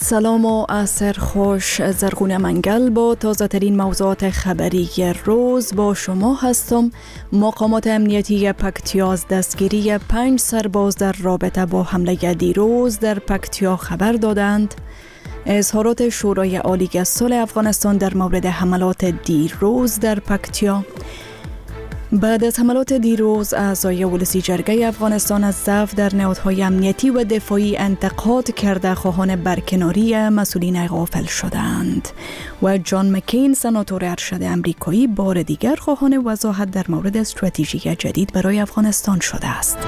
سلام و عصر خوش. زرغون منگل با تازه ترین موضوعات خبری روز با شما هستم. مقامات امنیتی پکتیا از دستگیری 5 سرباز در رابطه با حمله دیروز در پکتیا خبر دادند. اظهارات شورای عالی صلح افغانستان در مورد حملات دیروز در پکتیا. بعد از حملات دیروز، اعضای ولسی جرگه افغانستان از ضعف در نهادهای امنیتی و دفاعی انتقاد کرده خواهان برکناری مسئولین غافل شدند و جان مکین سناتور ارشد امریکایی بار دیگر خواهان وضاحت در مورد استراتژی جدید برای افغانستان شده است.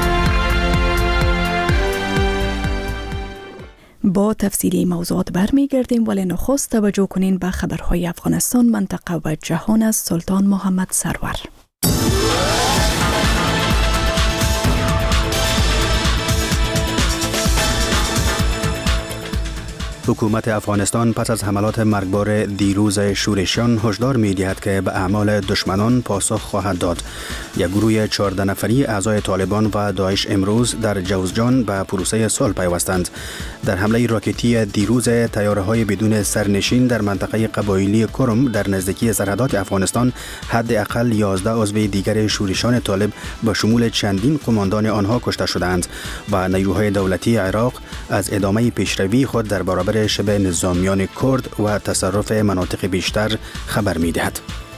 با تفصیلی موضوعات برمیگردیم، ولی نخست توجه کنین به خبرهای افغانستان، منطقه و جهان از سلطان محمد سرور. حکومت افغانستان پس از حملات مرگبار دیروز شورشیان هشدار می‌دهد که به اعمال دشمنان پاسخ خواهد داد. یک گروه 14 نفری اعضای طالبان و داعش امروز در جوزجان به پروسه صلح پیوستند. در حمله راکتی دیروز، طیاره‌های بدون سرنشین در منطقه قبایلی کرم در نزدیکی سرحدات افغانستان حداقل 11 عضو دیگر شورشیان طالب به شمول چندین قماندان آنها کشته شدند و نیروهای دولتی عراق از ادامه پیشروی خود در برابر شبه نظامیان کرد و تصرف مناطق بیشتر خبر می‌دهد.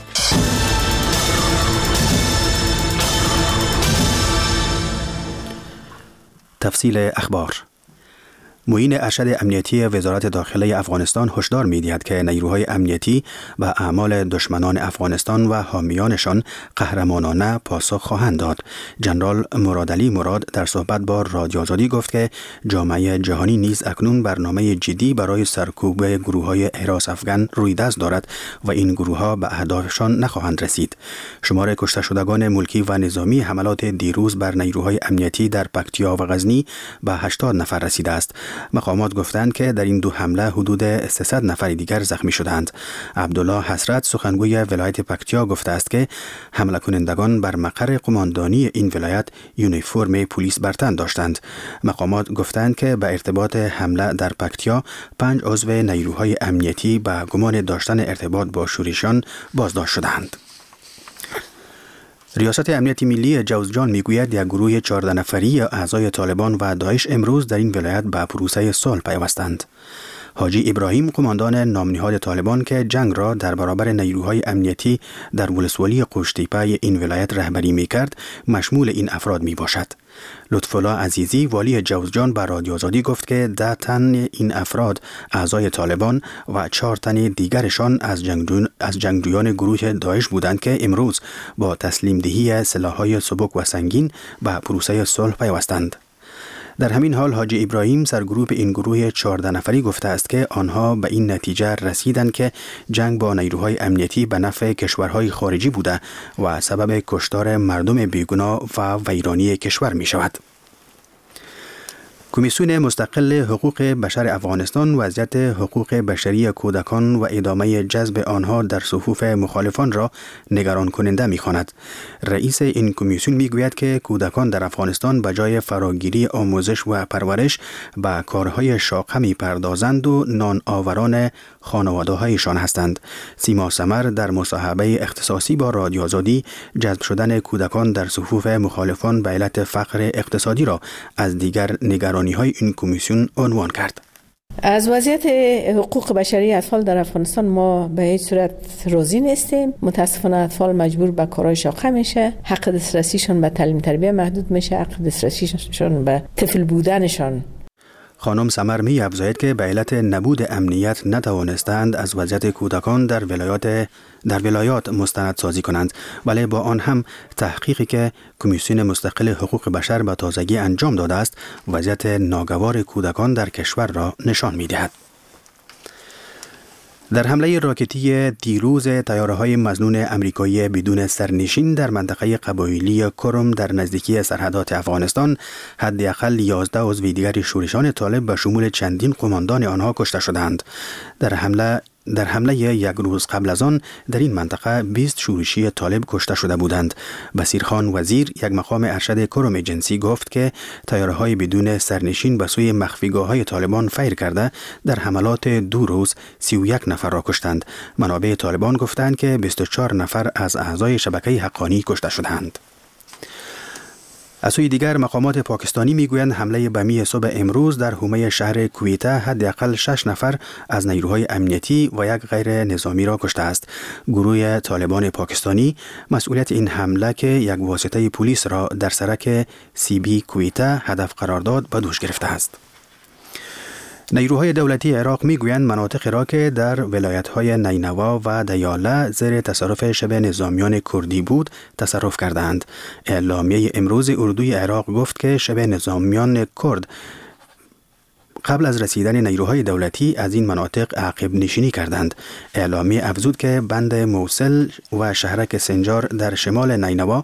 تفصیل اخبار. معین ارشد امنیتی وزارت داخله افغانستان هشدار می‌دهد که نیروهای امنیتی به اعمال دشمنان افغانستان و حامیانشان قهرمانانه پاسخ خواهند داد. ژنرال مرادعلی مراد در صحبت با رادیو آزادی گفت که جامعه جهانی نیز اکنون برنامه جدی برای سرکوب گروه‌های حراس افغان رویدست دارد و این گروه‌ها به اهدافشان نخواهند رسید. شمار کشته شدگان ملکی و نظامی حملات دیروز بر نیروهای امنیتی در پکتیا و غزنی به 80 نفر رسیده است. مقامات گفتند که در این دو حمله حدود 300 نفر دیگر زخمی شدند. عبدالله حسرت سخنگوی ولایت پکتیا گفته است که حمله کنندگان بر مقر قماندانی این ولایت یونیفرم پلیس بر تن داشتند. مقامات گفتند که به ارتباط حمله در پکتیا 5 عضو نیروهای امنیتی به گمان داشتن ارتباط با شورشیان بازداشت شدند. ریاست امنیت ملی جوزجان میگوید یک گروه 14 نفری اعضای طالبان و داعش امروز در این ولایت به پروسه صلح پیوستند. حاجی ابراهیم قماندان نامنهاد طالبان که جنگ را در برابر نیروهای امنیتی در ولسوالی قوشتیپه این ولایت رهبری میکرد، مشمول این افراد می باشد. لطف‌الله عزیزی والی جوزجان به رادیو آزادی گفت که 10 تن این افراد اعضای طالبان و 4 تن دیگرشان از جنگجویان گروه داعش بودند که امروز با تسلیم دهی سلاح‌های سبک و سنگین به پروسه صلح پیوستند. در همین حال حاجی ابراهیم سرگروه این گروه 14 نفری گفته است که آنها به این نتیجه رسیدند که جنگ با نیروهای امنیتی به نفع کشورهای خارجی بوده و سبب کشتار مردم بیگناه و ویرانی کشور می شود. کمیسیون مستقل حقوق بشر افغانستان وضعیت حقوق بشری کودکان و ادامه جذب آنها در صفوف مخالفان را نگران کننده می‌خواند. رئیس این کمیسیون میگوید که کودکان در افغانستان به جای فراگیری آموزش و پرورش به کارهای شاقه می‌پردازند و نان آوران خانواده‌هایشان هستند. سیما سمر در مصاحبه اختصاصی با رادیو آزادی جذب شدن کودکان در صفوف مخالفان به علت فقر اقتصادی را از دیگر نگرانی‌های این کمیسیون عنوان کرد. از وضعیت حقوق بشری اطفال در افغانستان ما به هیچ صورت راضی نیستیم. متاسفانه اطفال مجبور به کارهای شاقه میشه، حق دسترسیشون به تعلیم تربیت محدود میشه، حق دسترسیشون به طفل بودنشان. خانم سمر می افزاید که به علت نبود امنیت نتوانستند از وضعیت کودکان در ولایات مستند سازی کنند، ولی با آن هم تحقیقی که کمیسیون مستقل حقوق بشر به تازگی انجام داده است وضعیت ناگوار کودکان در کشور را نشان می دهد. در حمله راکتی دیروز، طیاره‌های مظنون امریکایی بدون سرنشین در منطقه قبایلی کرم در نزدیکی سرحدات افغانستان حداقل 11 عضو دیگر شورشیان طالب به شمول چندین قماندان آنها کشته شدند. در حمله در حمله یک روز قبل از آن در این منطقه 20 شورشی طالب کشته شده بودند. بصیرخان وزیر، یک مقام ارشد کرم ایجنسی، گفت که طیاره‌های بدون سرنشین به سوی مخفیگاه‌های طالبان فیر کرده در حملات 2 روز 31 نفر را کشتند. منابع طالبان گفتند که 24 نفر از اعضای شبکه حقانی کشته شدند. از سوی دیگر مقامات پاکستانی میگویند حمله بمی صبح امروز در حومه شهر کویته حداقل 6 نفر از نیروهای امنیتی و یک غیر نظامی را کشته است. گروه طالبان پاکستانی مسئولیت این حمله که یک واسطه پلیس را در سرک CB کویته هدف قرار داد به دوش گرفته است. نیروهای دولتی عراق میگویند مناطقی را که در ولایت‌های نینوا و دیاله زیر تصرف شبه نظامیان کردی بود تصرف کردند. اعلامیه امروز اردوی عراق گفت که شبه نظامیان کرد قبل از رسیدن نیروهای دولتی از این مناطق عقب نشینی کردند. اعلامیه افزود که بند موصل و شهرک سنجار در شمال نینوا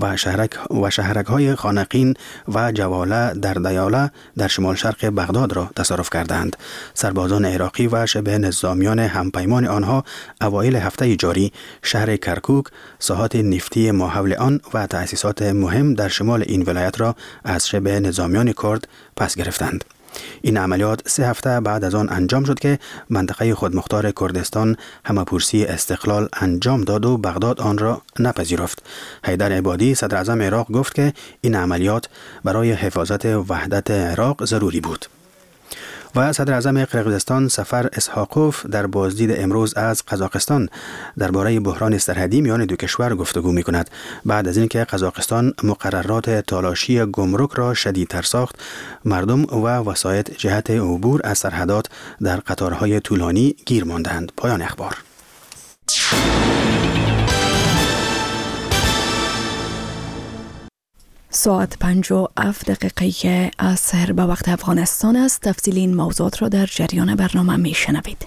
و شهرک‌های خانقین و جواله در دیاله در شمال شرق بغداد را تصرف کردند. سربازان عراقی و شبه نظامیان همپیمان آنها اوایل هفته جاری شهر کرکوک، ساحات نفتی ماحول آن و تأسیسات مهم در شمال این ولایت را از شبه نظامیان کرد پس گرفتند. این عملیات 3 هفته بعد از آن انجام شد که منطقه خودمختار کردستان همه‌پرسی استقلال انجام داد و بغداد آن را نپذیرفت. حیدر عبادی صدر اعظم عراق گفت که این عملیات برای حفاظت وحدت عراق ضروری بود. و صدر اعظم قرقیزستان سفر اسحاقوف در بازدید امروز از قزاقستان درباره بحران سرحدی میان دو کشور گفتگو می کند. بعد از اینکه قزاقستان مقررات تالاشی گمرک را شدیدتر ساخت، مردم و وسایط جهت عبور از سرحدات در قطارهای طولانی گیر ماندند. پایان اخبار. ساعت 5:07 عصر به وقت افغانستان است. تفصیل این موضوعات را در جریان برنامه می شنوید.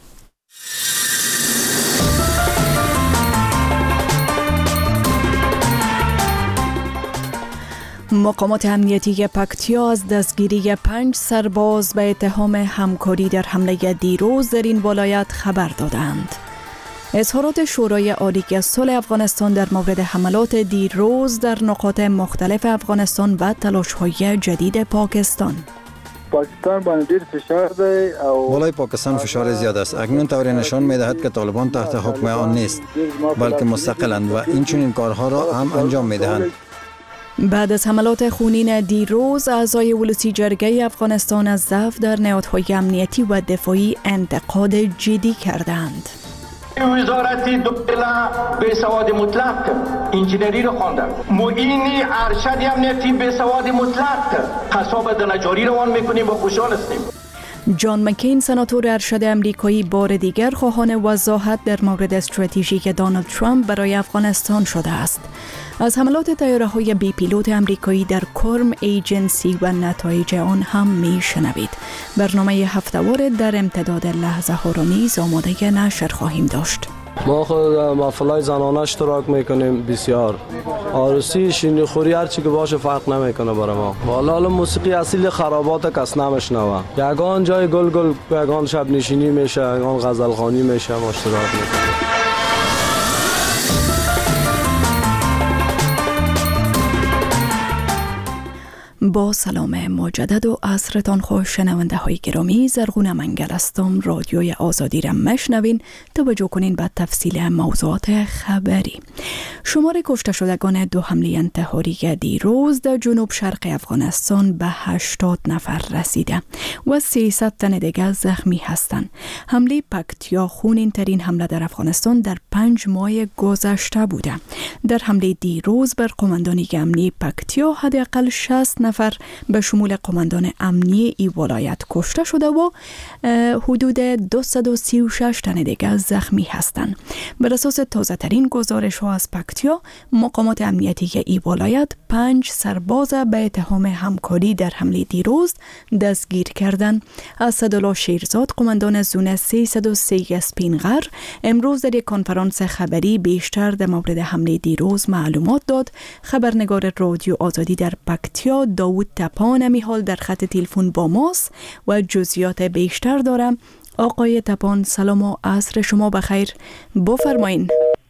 مقامات امنیتی پکتیا از دستگیری 5 سرباز به اتهام همکاری در حمله دیروز در این ولایت خبر دادند. اظهارات شورای عالی صلح افغانستان در مورد حملات دیروز در نقاط مختلف افغانستان و تلاش‌های جدید پاکستان باندې ډیر فشار دی او بالای پاکستان فشار زیاد است. اکنون طوری نشان می‌دهد که طالبان تحت حکم آن نیست بلکه مستقلند و این چنین کارها را هم انجام می‌دهند. بعد از حملات خونین دیروز، اعضای ولسی جرگه افغانستان از ضعف در نهادهای امنیتی و دفاعی انتقاد جدی کردند. وزارتی دولت به سواد مطلق انجینری رو خواندن. معین ارشد امنیتی به سواد مطلق حساب دنجاری روان میکنیم و خوشحال هستیم. جان مکین سناتور ارشد امریکایی بار دیگر خواهان وضاحت در مورد استراتژی دونالد ترامپ برای افغانستان شده است. از حملات طیاره‌های بی پیلوت امریکایی در کرم ایجنسی و نتایج آن هم میشنوید. برنامه هفته‌وار در امتداد لحظه ها را نیز آماده نشر خواهیم داشت. ما خود محفل‌های زنانه اشتراک میکنیم بسیار. عروسی شیرینی خوری هر چی که باشه فرق نمیکنه برای ما. حالا موسیقی اصیل خرابات کس نمیشنوه. یگان جای گل یگان شب نشینی میشه، یگان غزل خوانی میشه، ما اشتراک میکنیم. با سلام مجدد و عصرتان خوش شنونده های گرامی، زرغون منگل هستم. رادیوی آزادی را مشنوین. توجه کنین به تفصیل موضوعات خبری. شمار کشته شدگان 2 حمله انتحاری دیروز در جنوب شرق افغانستان به 80 نفر رسیده و 300 تن دیگر زخمی هستند. حمله پکتیا خونین ترین حمله در افغانستان در 5 ماه گذشته بوده. در حمله دیروز بر قماندانی امنی پکتیا حداقل 60 نفر به شمول قماندان امنی ای ولایت کشته شده و حدود 236 تن دیگر زخمی هستند. بر اساس تازه ترین گزارش ها از پکتیا، مقامات امنیتی ای ولایت 5 سرباز به اتهام همکاری در حمله دیروز دستگیر کردند. اسدالله شیرزاد، قماندان زون 303 اسپینغر، امروز در یک کنفرانس خبری بیشتر در مورد حمله دیروز معلومات داد. خبرنگار رادیو آزادی در پکتیا داوود تپان حال در خط تلفن با ماست و جزئیات بیشتر دارم. آقای تپان سلام و عصر شما بخیر. بفرمایین.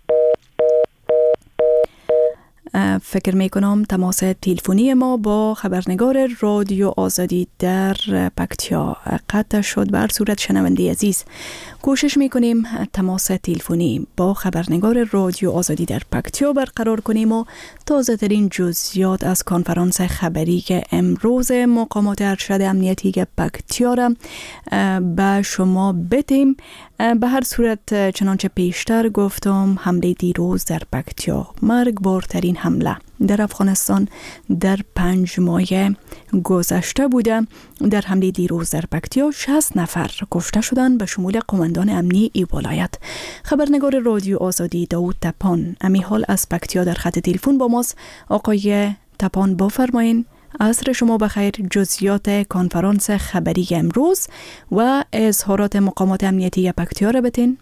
فکر می کنم تماس تلفنی ما با خبرنگار رادیو آزادی در پکتیا قطع شد. به هر صورت شنونده عزیز، کوشش می کنیم تماس تلفنی با خبرنگار رادیو آزادی در پکتیا برقرار کنیم و تازه ترین جزئیات از کنفرانس خبری که امروز مقامات ارشد امنیتی پکتیا را به شما بدیم. به هر صورت چنانچه پیشتر گفتم، حمله دیروز در پکتیا مرگبارترین حمله در افغانستان در 5 ماه گذشته بوده. در حمله دیروز در پکتیا 60 نفر کشته شدند، به شمول قماندان امنی ای ولایت. خبرنگار رادیو آزادی داود تپان امی حال از پکتیا در خط تلفن با ماست. آقای تپان بفرمایین. عصر شما بخیر. جزئیات کنفرانس خبری امروز و اظهارات مقامات امنیتی پکتیا را بتین.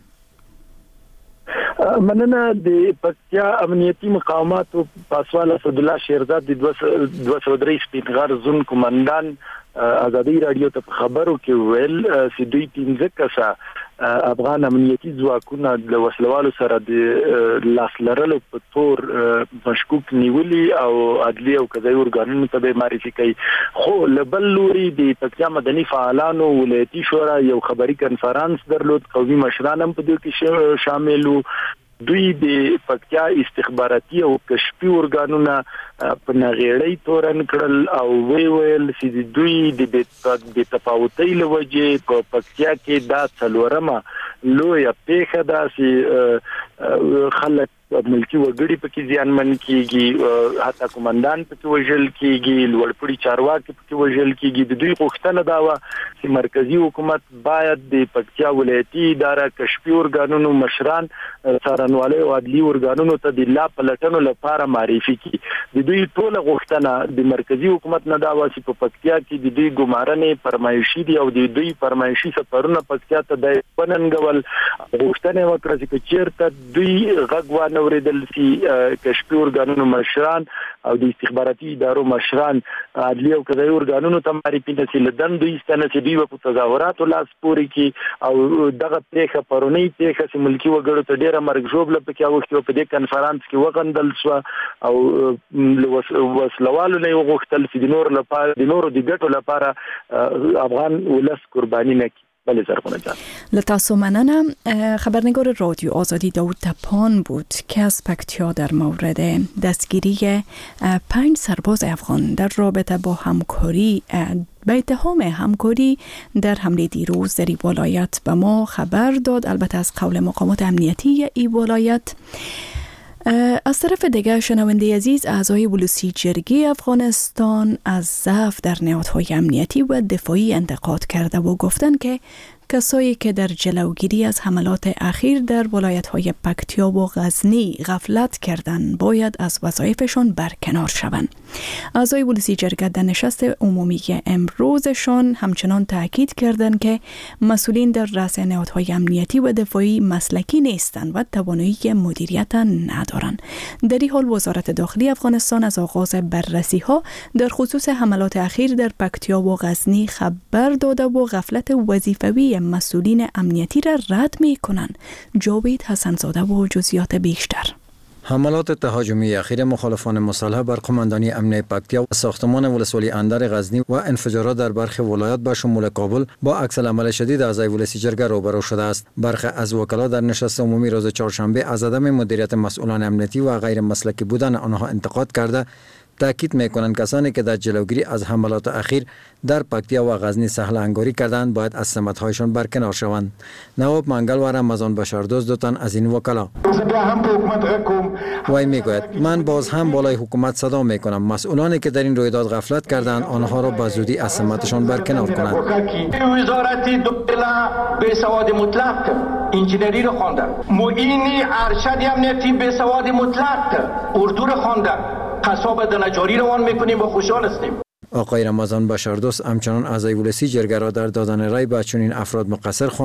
مننه. د پکتیا امنیتی مقامات او پاسوال اسدالله شیرزاد د 203 سپینغر زون کمانډان ازادي رادیو ته خبرو کې ویل چې دوی 15 کسه افغان امنیتی ځواکونه د وسلوالو سره د لاس لرلو په تور مشکوک نیولي او عدلي او قضایي ارګانونو ته معرفي کوي. خو لبل لوري د پکتیا مدني فعالانو ولایتي شورا یو خبري کنفرانس درلود. قومي مشران هم په دې کې شامل وو. دوی د پکتیا استخباراتي او کشفي ارګانونه په نغېړۍ تورن کړل او ویل چې دوی د تفاوتۍ لوجه په پکتیا کې دا څلورمه لویه پیښه ده چې خلک ملکی وګړي پکې ځانمن کیږي، حتی کمانډان پکې وژل کیږي، لوړپوړي چارواکي پکې وژل کیږي. د دوی غوښتنه دا و چې مرکزی حکومت باید د پکتیا ولایتي اداره کشفي ارګانونو مشران څارنوالۍ او عدلي ارګانونو ته د لا پلټنو لپاره معرفي کړي. د دوی ټول غوښتنه د مرکزی حکومت نه دا و چې په پکتیا کې د دوی ګمارنې فرمایشي دي او د دوی فرمایشي سفرونه پکتیا ته د پننګول غوښتنه وکړه چې چیرته دوی غږ اوریدل سي کشفي ارګانونو مشران او د استخباراتي ادارو مشران عدلي او قضایي ارګانونو ته معرفي نشي لدن دوی ستنه چې دوی په تظاهراتو لاس پوري کی او دغه پریخه پرونی پریخه چې ملکی وګړو ته ډیره مرګ جوړ لپاره اوښتو په دې کنفرانس کې وغندل شو او وسلوالو نه وغوښتل چې د نور لپاره د نورو د ګټو لپاره افغان ولس قرباني نکړي. بله زرغونه جان. لطاسو مننه. خبرنگار رادیو آزادی داود تپان بود که از پکتیا در مورد دستگیری 5 سرباز افغان در رابطه با همکاری به اتهام همکاری در حمله دیروز در ای ولایت به ما خبر داد. البته از قول مقامات امنیتی ای ولایت. از طرف دیگر شنونده عزیز، اعضای بلوسی جرگه افغانستان از ضعف در نهادهای امنیتی و دفاعی انتقاد کرده و گفتند که کسایی که در جلوگیری از حملات اخیر در ولایت‌های پکتیا و غزنی غفلت کردند باید از وظایفشان برکنار شوند. اعضای بلوسی جرگه در نشست عمومی امروزشان همچنان تاکید کردند که مسئولین در رأس نهادهای امنیتی و دفاعی مسلکی نیستند و توانایی مدیریت ندارند. در این حال وزارت داخلی افغانستان از آغاز بررسی‌ها در خصوص حملات اخیر در پکتیا و غزنی خبر داده و غفلت وظیفوی مسئولین امنیتی را رد می کنند. جاوید حسنزاده و جزئیات بیشتر. حملات تهاجمی اخیر مخالفان مسلح بر قماندانی امنیتی پکتیا و ساختمان ولسوالی اندر غزنی و انفجارات در برخی ولایات به شمول کابل با عکس‌العمل شدید اعضای ولسی جرگه روبرو شده است. برخی از وکلا در نشست عمومی روز چهارشنبه از عدم مدیریت مسئولان امنیتی و غیر مسلکی بودن آنها انتقاد کرده تاکید می‌کنند کسانی که در جلوگیری از حملات اخیر در پکتیا و غزنی سهل انگاری کردند باید از سمت‌هایشان برکنار شوند. نواب منگل و رمضان بشاردوست دو تن از این وکلا. وی میگوید من باز هم بالای حکومت صدا میکنم مسئولانی که در این رویداد غفلت کردند آنها را به زودی از سمتشان برکنار کنند. وزارت داخله به سواد مطلق انجینری رو خواندن. معین ارشد امنیتی به سواد مطلق اردو رو خواندن. قصاب دنجاری روان میکنیم و خوشحال هستیم. آقای رمضان بشاردوست همچنان اعضای ولسی جرگه را در دادن رای به چنین افراد مقصر خوانده و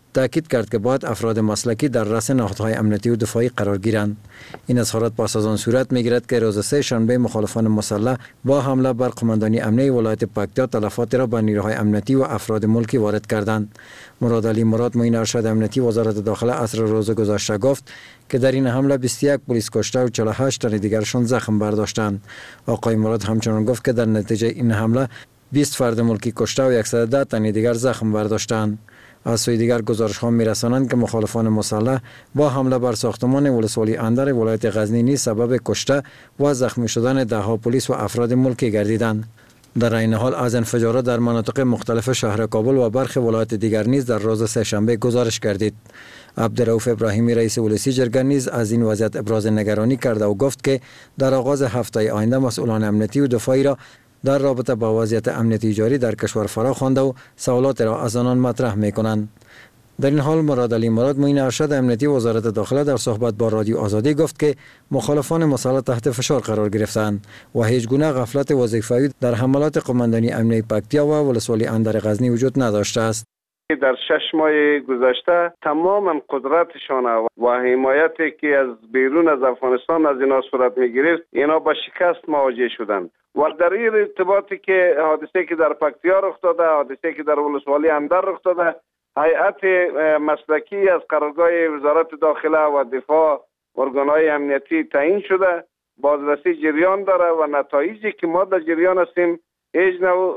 تاکید کرد که باید افراد مسلکی در رأس نهادهای امنیتی و دفاعی قرار گیرند. این اظهارات پس از آن صورت میگیرد که روز سه شنبه مخالفان مسلح با حمله بر قماندانی امنیتی ولایت پکتیا تلفات را به نیروهای امنیتی و افراد ملکی وارد کردند. مراد علی مراد معین ارشد امنیتی وزارت داخله عصر روز گذشته گفت که در این حمله 21 پلیس کشته و 48 تن دیگرشان زخم برداشتند. آقای مراد همچنان گفت که در نتیجه این حمله 20 فرد ملکی کشته و 110 تن دیگر زخم برداشتند. از سوی دیگر گزارش‌ها می‌رسانند که مخالفان مسلح با حمله بر ساختمان ولسوالی اندر ولایت غزنی نیز سبب کشته و زخمی شدن ده‌ها پلیس و افراد ملکی گردیدند. در این حال از انفجارات در مناطق مختلف شهر کابل و برخی ولایات دیگر نیز در روز سه‌شنبه گزارش گردید. عبدالرؤوف ابراهیمی رئیس ولسی جرگه نیز از این وضعیت ابراز نگرانی کرده و گفت که در آغاز هفته آینده مسئولان امنیتی و دفاعی را در رابطه با وضعیت امنیتی جاری در کشور فرا خوانده و سوالات را از آنان مطرح می‌کنند. در این حال مراد علی مراد معین ارشد امنیتی وزارت داخله در صحبت با رادیو آزادی گفت که مخالفان مسلح تحت فشار قرار گرفتند و هیچ گونه غفلت وظیفه‌ای در حملات قماندانی امنیتی پکتیا و ولسوالی اندر غزنی وجود نداشته است. در 6 ماه گذشته تماما قدرتشان و حمایتی که از بیرون از افغانستان از اینا صورت می‌گرفت اینا با شکست مواجه شدند و در این ارتباطی که حادثه که در پکتیا رخ داده، حادثه که در ولسوالی اندر رخ داده، هیئت مسلکی از قرارگاه وزارت داخله و دفاع ارگان‌های امنیتی تعیین شده، بازرسی جریان داره و نتایجی که ما در جریان هستیم هیچ نوع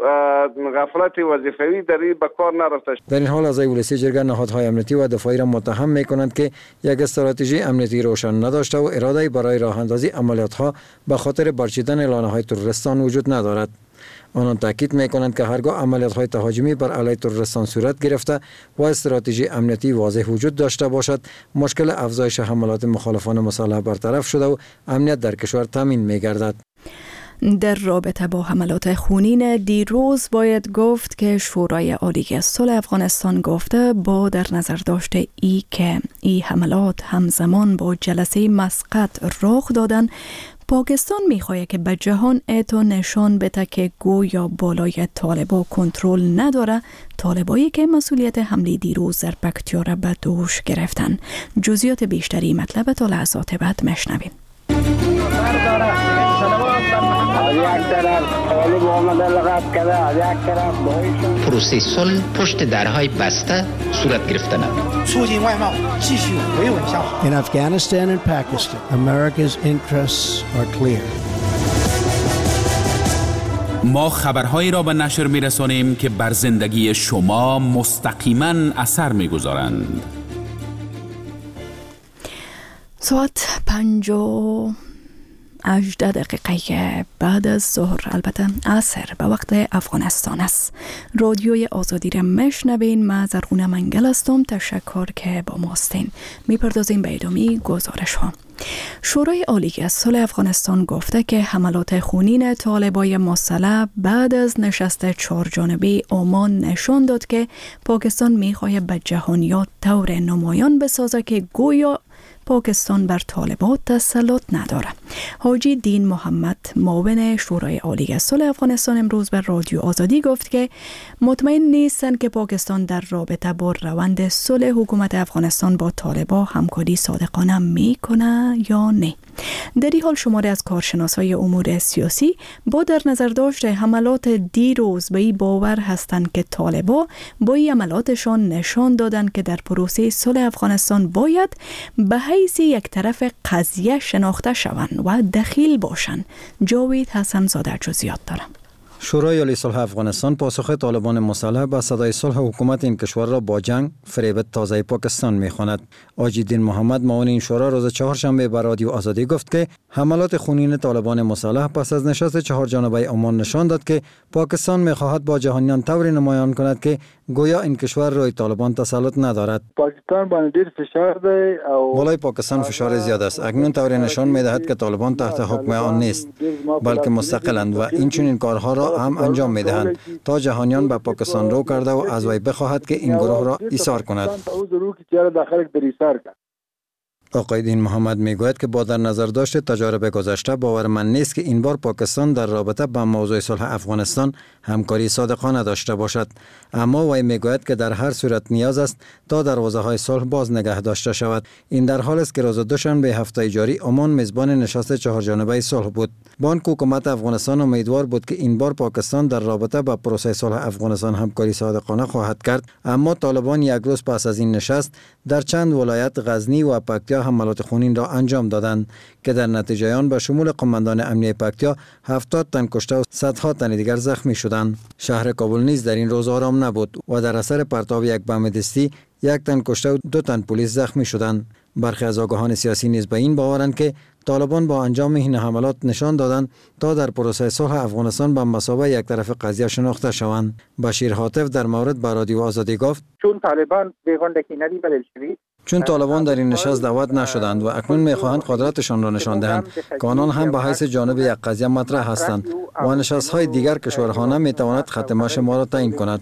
غفلت وظیفه‌ای در این به کار نرفته. در این حال اعضای ولسی جرگه نهادهای امنیتی و دفاعی را متهم می‌کنند که یک استراتژی امنیتی روشن نداشته و اراده برای راه اندازی عملیات‌ها به خاطر برچیدن لانه‌های تروریستان وجود ندارد. آنان تاکید می‌کنند که هرگاه عملیات‌های تهاجمی بر علیه تروریستان صورت گرفته و استراتژی امنیتی واضح وجود داشته باشد، مشکل افزایش حملات مخالفان مسلح برطرف شده و امنیت در کشور تامین می‌گردد. در رابطه با حملات خونین دیروز باید گفت که شورای عالی صلح افغانستان گفته با در نظر داشته که این حملات همزمان با جلسه مسقط رخ دادن، پاکستان میخواهد که به جهان اعطا نشان بده که گویا بالای طالبا کنترل نداره، طالبایی که مسئولیت حمله دیروز در پکتیا را به دوش گرفتن. جزئیات بیشتری مطلب تا لحظات بعد میشنویم. پروسه صلح پشت درهای بسته صورت گرفته نمید. In Afghanistan and Pakistan, America's interests are clear. ما خبرهایی را به نشر می‌رسانیم که بر زندگی شما مستقیما اثر می‌گذارند. ساعت 5:18 دقیقه بعد از ظهر، البته عصر به وقت افغانستان است. رادیوی آزادی را میشنوین. من زرغونه منگل هستم. تشکر که با ما هستین. میپردازیم به ادامه گزارش ها. شورای عالی صلح افغانستان گفته که حملات خونین طالبای مسلح بعد از نشست 4 جانبه عمان نشان داد که پاکستان میخواهد به جهانیات طور نمایان بسازه که گویا پاکستان بر طالبان تسلط نداره. حاجی دین محمد معاون شورای عالی صلح افغانستان امروز به رادیو آزادی گفت که مطمئن نیستند که پاکستان در رابطه با روند صلح حکومت افغانستان با طالبان همکاری صادقانه میکنه یا نه. در این حال شماری از کارشناسای امور سیاسی با در نظر داشت حملات دیروز به این باور هستند که طالبان با این حملاتشان نشان دادند که در پروسه صلح افغانستان باید به حیث یک طرف قضیه شناخته شوند و دخیل باشند. جاوید حسن زاده جزئیات دارم. شورای عالی صلح افغانستان پاسخ طالبان مسلح به صدای صلح حکومت این کشور را با جنگ فریب تازه پاکستان می‌خواند. حاجی دین محمد معاون این شورا روز چهارشنبه به رادیو آزادی گفت که حملات خونین طالبان مسلح پس از نشست 4 جانبه عمان نشان داد که پاکستان می‌خواهد با جهانیان طوری نمایان کند که گویا این کشور روی طالبان تسلط ندارد. پاکستان باندې ډیر فشار دی او بالای پاکستان فشار زیاد است. اکنون طوری نشان می‌دهد که طالبان تحت حکم آن نیست بلکه مستقلند و این چنین کارها را هم انجام می‌دهند تا جهانیان به پاکستان رو کرده و از وی بخواهد که این گروه را ایثار کند. آقای دین محمد میگوید که با در نظر داشت تجارب گذشته باورمند نیست که این بار پاکستان در رابطه با موضوع صلح افغانستان همکاری صادقانه داشته باشد، اما وی میگوید که در هر صورت نیاز است تا دروازه‌های صلح باز نگه داشته شود. این در حالی است که روز دوشنبه هفته جاری عمان میزبان نشست چهارجانبه صلح بود. بانک حکومت افغانستان امیدوار بود که این بار پاکستان در رابطه با پروسه صلح افغانستان همکاری صادقانه خواهد کرد، اما طالبان یک روز پس از این نشست در چند ولایت غزنی و پکتیا حملات خونین را انجام دادند که در نتیجه آن به شمول قماندان امنیه پکتیا 70 تن کشته و صدها تن دیگر زخمی شدند. شهر کابل نیز در این روز آرام نبود و در اثر پرتاب یک بم دستی 1 تن کشته و 2 تن پلیس زخمی شدند. برخی از آگاهان سیاسی نیز به این باورند که طالبان با انجام این حملات نشان دادند تا در پروسه صلح افغانستان به مثابه یک طرف قضیه شناخته شوند. بشیر حاطف در مورد به رادیو آزادی گفت چون طالبان در این نشست دعوت نشدند و اکنون می‌خواهند قدرتشان را نشان دهند که آنان هم به حیث جانب یک قضیه مطرح هستند و نشست‌های دیگر کشورها نمی‌تواند خط مشی ما را تعیین کند.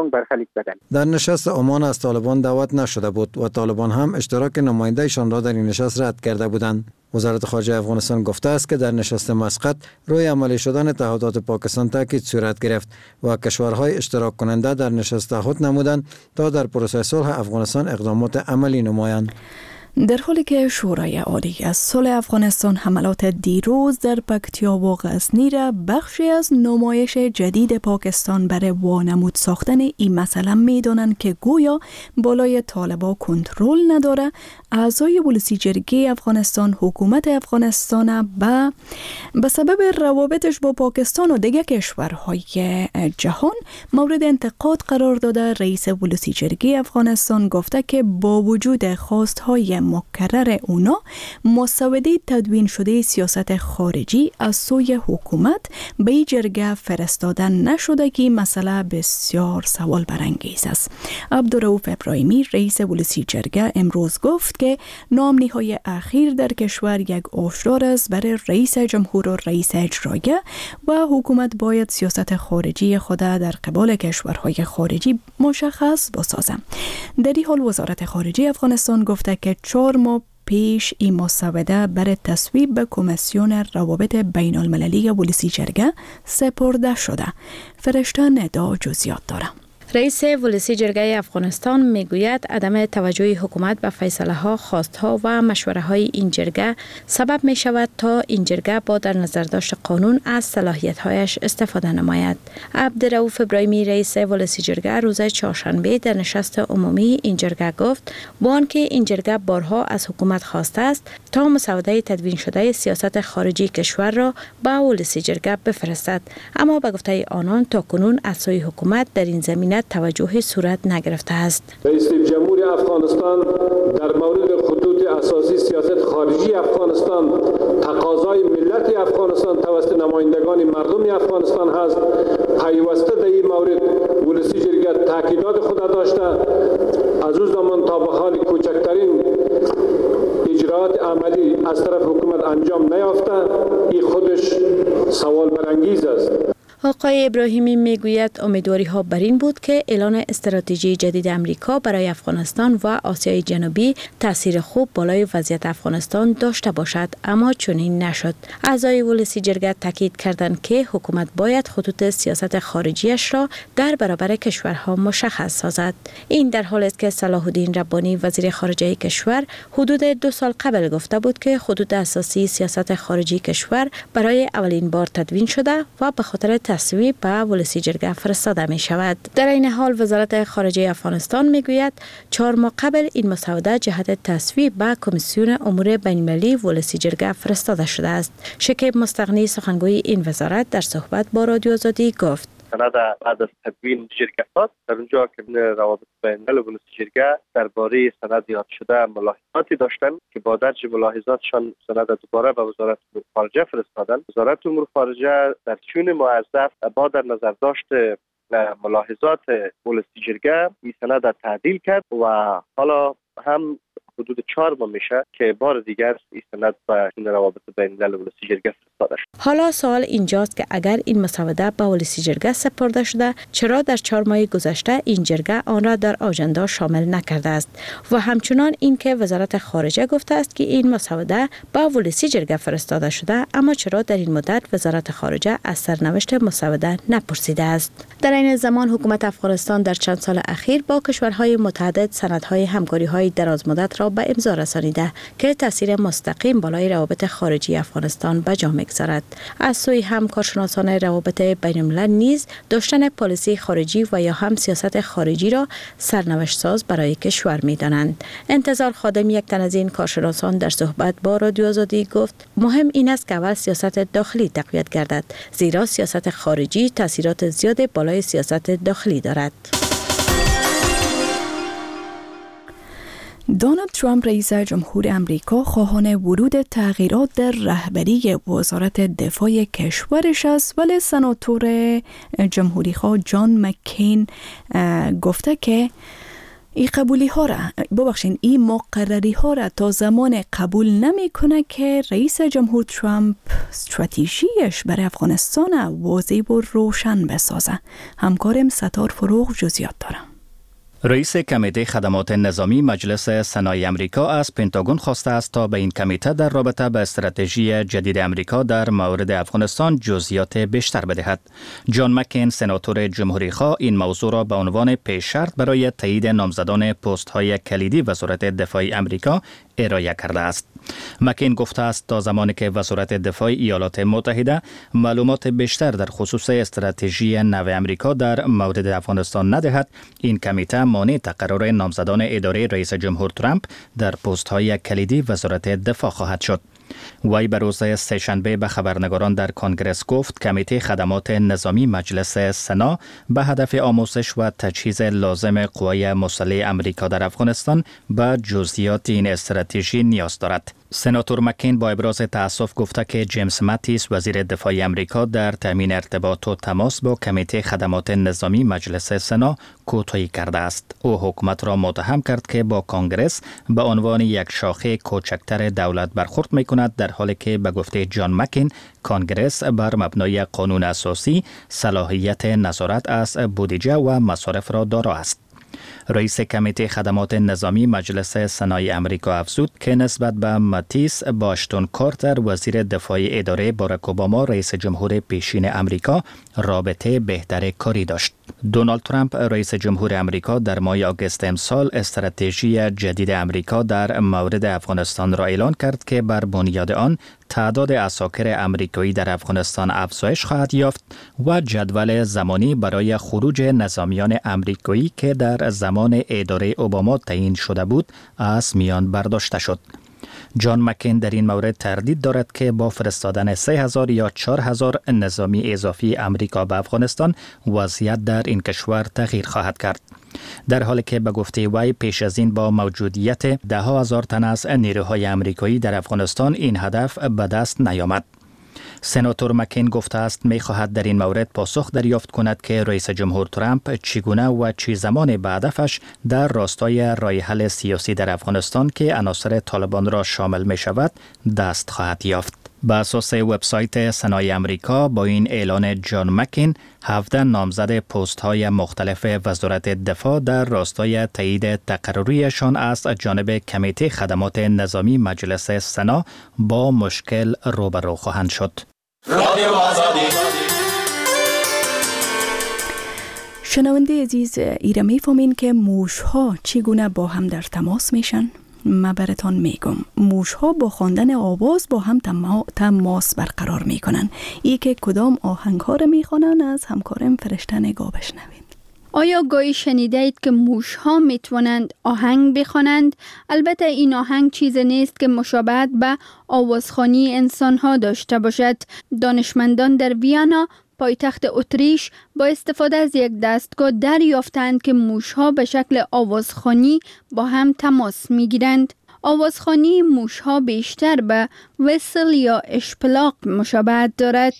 در نشست عمان از طالبان دعوت نشده بود و طالبان هم اشتراک نماینده‌شان را در این نشست رد کرده بودند. وزارت خارجه افغانستان گفته است که در نشست مسقط روی عملی شدن تعهدات پاکستان تاکید صورت گرفت و کشورهای اشتراک کننده در نشست تعهد نمودند تا در پروسه صلح افغانستان اقدامات عملی نمایند. در حالی که شورای عالی از صلح افغانستان حملات دیروز در پکتیا و غزنی را بخشی از نمایش جدید پاکستان برای وانمود ساختن این مسئله می‌دانند که گویا بالای طالبان کنترل نداره، اعضای ولسی جرگه افغانستان حکومت افغانستان به سبب روابطش با پاکستان و دیگر کشورهای جهان مورد انتقاد قرار داده. رئیس ولسی جرگه افغانستان گفته که با وجود خواستهای مکرر اونا مسوده تدوین شده سیاست خارجی از سوی حکومت به این جرگه فرستادن نشده که مسئله بسیار سوال برانگیز است. عبدالرؤوف ابراهیمی رئیس ولسی جرگه امروز گفت که نامنی‌های اخیر در کشور یک هشدار است برای رئیس جمهور و رئیس اجراییه و حکومت باید سیاست خارجی خود در قبال کشورهای خارجی مشخص بسازه. در این حال وزارت خارجه افغانستان گفته که 4 ماه پیش این مسوده برای تصویب به کمیسیون روابط بین المللی ولسی جرگه سپرده شده. فرشته ندا جزئیات داره. رئیس ولسی جرگه افغانستان میگوید عدم توجه حکومت به فیصله ها، خواست ها و مشوره های این جرگه سبب می شود تا این جرگه با در نظر داشت قانون از صلاحیت هایش استفاده نماید. عبدالرؤوف ابراهیمی رئیس ولسی جرگه روز چهارشنبه در نشست عمومی این جرگه گفت با آنکه این جرگه بارها از حکومت خواسته است تا مسوده تدوین شده سیاست خارجی کشور را به ولسی جرگه بفرستد، اما به گفته آنان تاکنون از سوی حکومت در این زمینه توجه صورت نگرفته است. رئیس جمهور افغانستان در مورد خطوط اساسی سیاست خارجی افغانستان تقاضای ملت افغانستان توسط نمایندگان مردم افغانستان هست. پیوسته در این مورد ولسی جرگه تاکیدات خود داشته، از او زمان تا به حال کوچکترین اجرات عملی از طرف حکومت انجام نیافته. این خودش سوال برانگیز است. آقای ابراهیمی میگوید امیدواری ها بر این بود که اعلان استراتژی جدید امریکا برای افغانستان و آسیای جنوبی تاثیر خوب بالای وضعیت افغانستان داشته باشد، اما چنین نشد. اعضای ولسی جرگه تاکید کردند که حکومت باید خطوط سیاست خارجیش را در برابر کشورها مشخص سازد. این در حالی است که صلاح الدین ربانی وزیر خارجه کشور حدود 2 سال قبل گفته بود که خطوط اساسی سیاست خارجی کشور برای اولین بار تدوین شده و به خاطر تصویب به ولسی جرگه فرستاده می شود. در این حال وزارت خارجه افغانستان می گوید 4 ماه قبل این مسوده جهت تصویب به کمیسیون امور بین المللی ولسی جرگه فرستاده شده است. شکیب مستغنی سخنگوی این وزارت در صحبت با رادیو آزادی گفت سند بعد از تدوین جرگه در اونجا که روابط بین الملل ولسی جرگه درباره سند یاد شده ملاحظاتی داشتن که با درج ملاحظاتشان سند دوباره به وزارت امور خارجه فرستادن. وزارت امور خارجه در چون موظف با در نظر داشت ملاحظات ولسی جرگه این سند را تعدیل کرد و حالا هم حدود 4 ماه میشه که بار دیگر این سند به روابط بین الملل ولسی جرگه فرستاده شد. حالا سوال اینجاست که اگر این مسوده به ولسی جرگه سپرده شده، چرا در 4 ماه گذشته این جرگه آن را در آژاندا شامل نکرده است؟ و همچنان اینکه وزارت خارجه گفته است که این مسوده به ولسی جرگه فرستاده شده، اما چرا در این مدت وزارت خارجه از سرنوشت مسوده نپرسیده است؟ در این زمان حکومت افغانستان در چند سال اخیر با کشورهای متعدد سندهای همکاری‌های دراز مدت را به امضا رسانیده که تاثیر مستقیم بالای روابط خارجی افغانستان به جا می‌گذارد. از سوی هم کارشناسان روابط بین‌الملل نیز داشتن پالیسی خارجی و یا هم سیاست خارجی را سرنوشت ساز برای کشور می‌دانند. انتظار خادم، یک تن از این کارشناسان، در صحبت با رادیو آزادی گفت مهم این است که اول سیاست داخلی تقویت گردد، زیرا سیاست خارجی تاثیرات زیاد بالای سیاست داخلی دارد. دونالد ترامپ رئیس جمهور امریکا خواهان ورود تغییرات در رهبری وزارت دفاع کشورش است، ولی سناتور جمهوری‌خواه جان مکین گفته که این مقرری ها را تا زمان قبول نمی کنه که رئیس جمهور ترامپ استراتژیش برای افغانستان واضح و روشن بسازه. همکارم ستار فروغ جزئیات داره. رئیس کمیته خدمات نظامی مجلس سنای امریکا از پنتاگون خواسته است تا به این کمیته در رابطه با استراتژی جدید امریکا در مورد افغانستان جزئیات بیشتر بدهد. جان مکین، سناتور جمهوری‌خواه، این موضوع را به عنوان پیش شرط برای تایید نامزدان پست‌های کلیدی وزارت دفاع امریکا ارائه کرده است. مکین گفته است تا زمانی که وزارت دفاع ایالات متحده معلومات بیشتر در خصوص استراتژی نو امریکا در مورد افغانستان ندهد، این کمیته مانع تقرر نامزدان اداره رئیس جمهور ترامپ در پست‌های کلیدی وزارت دفاع خواهد شد. وی به روز سه‌شنبه به خبرنگاران در کنگرس گفت کمیته خدمات نظامی مجلس سنا به هدف آموزش و تجهیز لازم قوای مسلح امریکا در افغانستان به جزئیات این استراتژی نیاز دارد. سناتور مکین با ابراز تأسف گفته که جیمز ماتیس وزیر دفاع امریکا در تامین ارتباط و تماس با کمیته خدمات نظامی مجلس سنا کوتاهی کرده است. او حکومت را متهم کرد که با کنگرس به عنوان یک شاخه کوچکتر دولت برخورد می‌کند، در حالی که به گفته جان مکین کنگرس بر مبنای قانون اساسی صلاحیت نظارت از بودجه و مصارف را دارا است. رئیس کمیته خدمات نظامی مجلس سنای امریکا افزود که نسبت به ماتیس با اشتون کارتر وزیر دفاع اداره باراک اوباما رئیس جمهور پیشین امریکا رابطه بهتر کاری داشت. دونالد ترامپ رئیس جمهور امریکا در ماه آگوست امسال استراتژی جدید امریکا در مورد افغانستان را اعلان کرد که بر بنیاد آن تعداد عساکر امریکایی در افغانستان افزایش خواهد یافت و جدول زمانی برای خروج نظامیان امریکایی که در زمان اداره اوباما تعیین شده بود از میان برداشته شد. جان مکین در این مورد تردید دارد که با فرستادن 3000 یا 4000 نظامی اضافی امریکا به افغانستان وضعیت در این کشور تغییر خواهد کرد. در حالی که به گفته وی پیش از این با موجودیت 10,000 تن از نیروهای امریکایی در افغانستان این هدف به دست نیامد. سناتور مکین گفته است می خواهد در این مورد پاسخ دریافت کند که رئیس جمهور ترامپ چگونه و چه زمان به هدفش در راستای راه حل سیاسی در افغانستان که عناصر طالبان را شامل می شود دست خواهد یافت. به اساس وبسایت سنای امریکا با این اعلان جان مکین 17 نامزد پست های مختلف وزارت دفاع در راستای تایید تقرریشان از جانب کمیته خدمات نظامی مجلس سنا با مشکل روبرو خواهند شد. شنونده عزیز، ایره میفهمین که موشها چگونه با هم در تماس میشن؟ من براتون میگم. موشها با خواندن آواز با هم تماس برقرار میکنن. ای که کدام آهنگ ها رو میخوانن از همکارم فرشته نگاه بشنوید. آیا گاهی شنیده اید که موشها میتونند آهنگ بخوانند؟ البته این آهنگ چیز نیست که مشابهت به آوازخوانی انسان ها داشته باشد. دانشمندان در ویانا پایتخت اتریش با استفاده از یک دستگاه دریافتند که موشها به شکل آوازخوانی با هم تماس میگیرند. آوازخوانی موشها بیشتر به ویسل یا اشپلاق مشابهت دارد.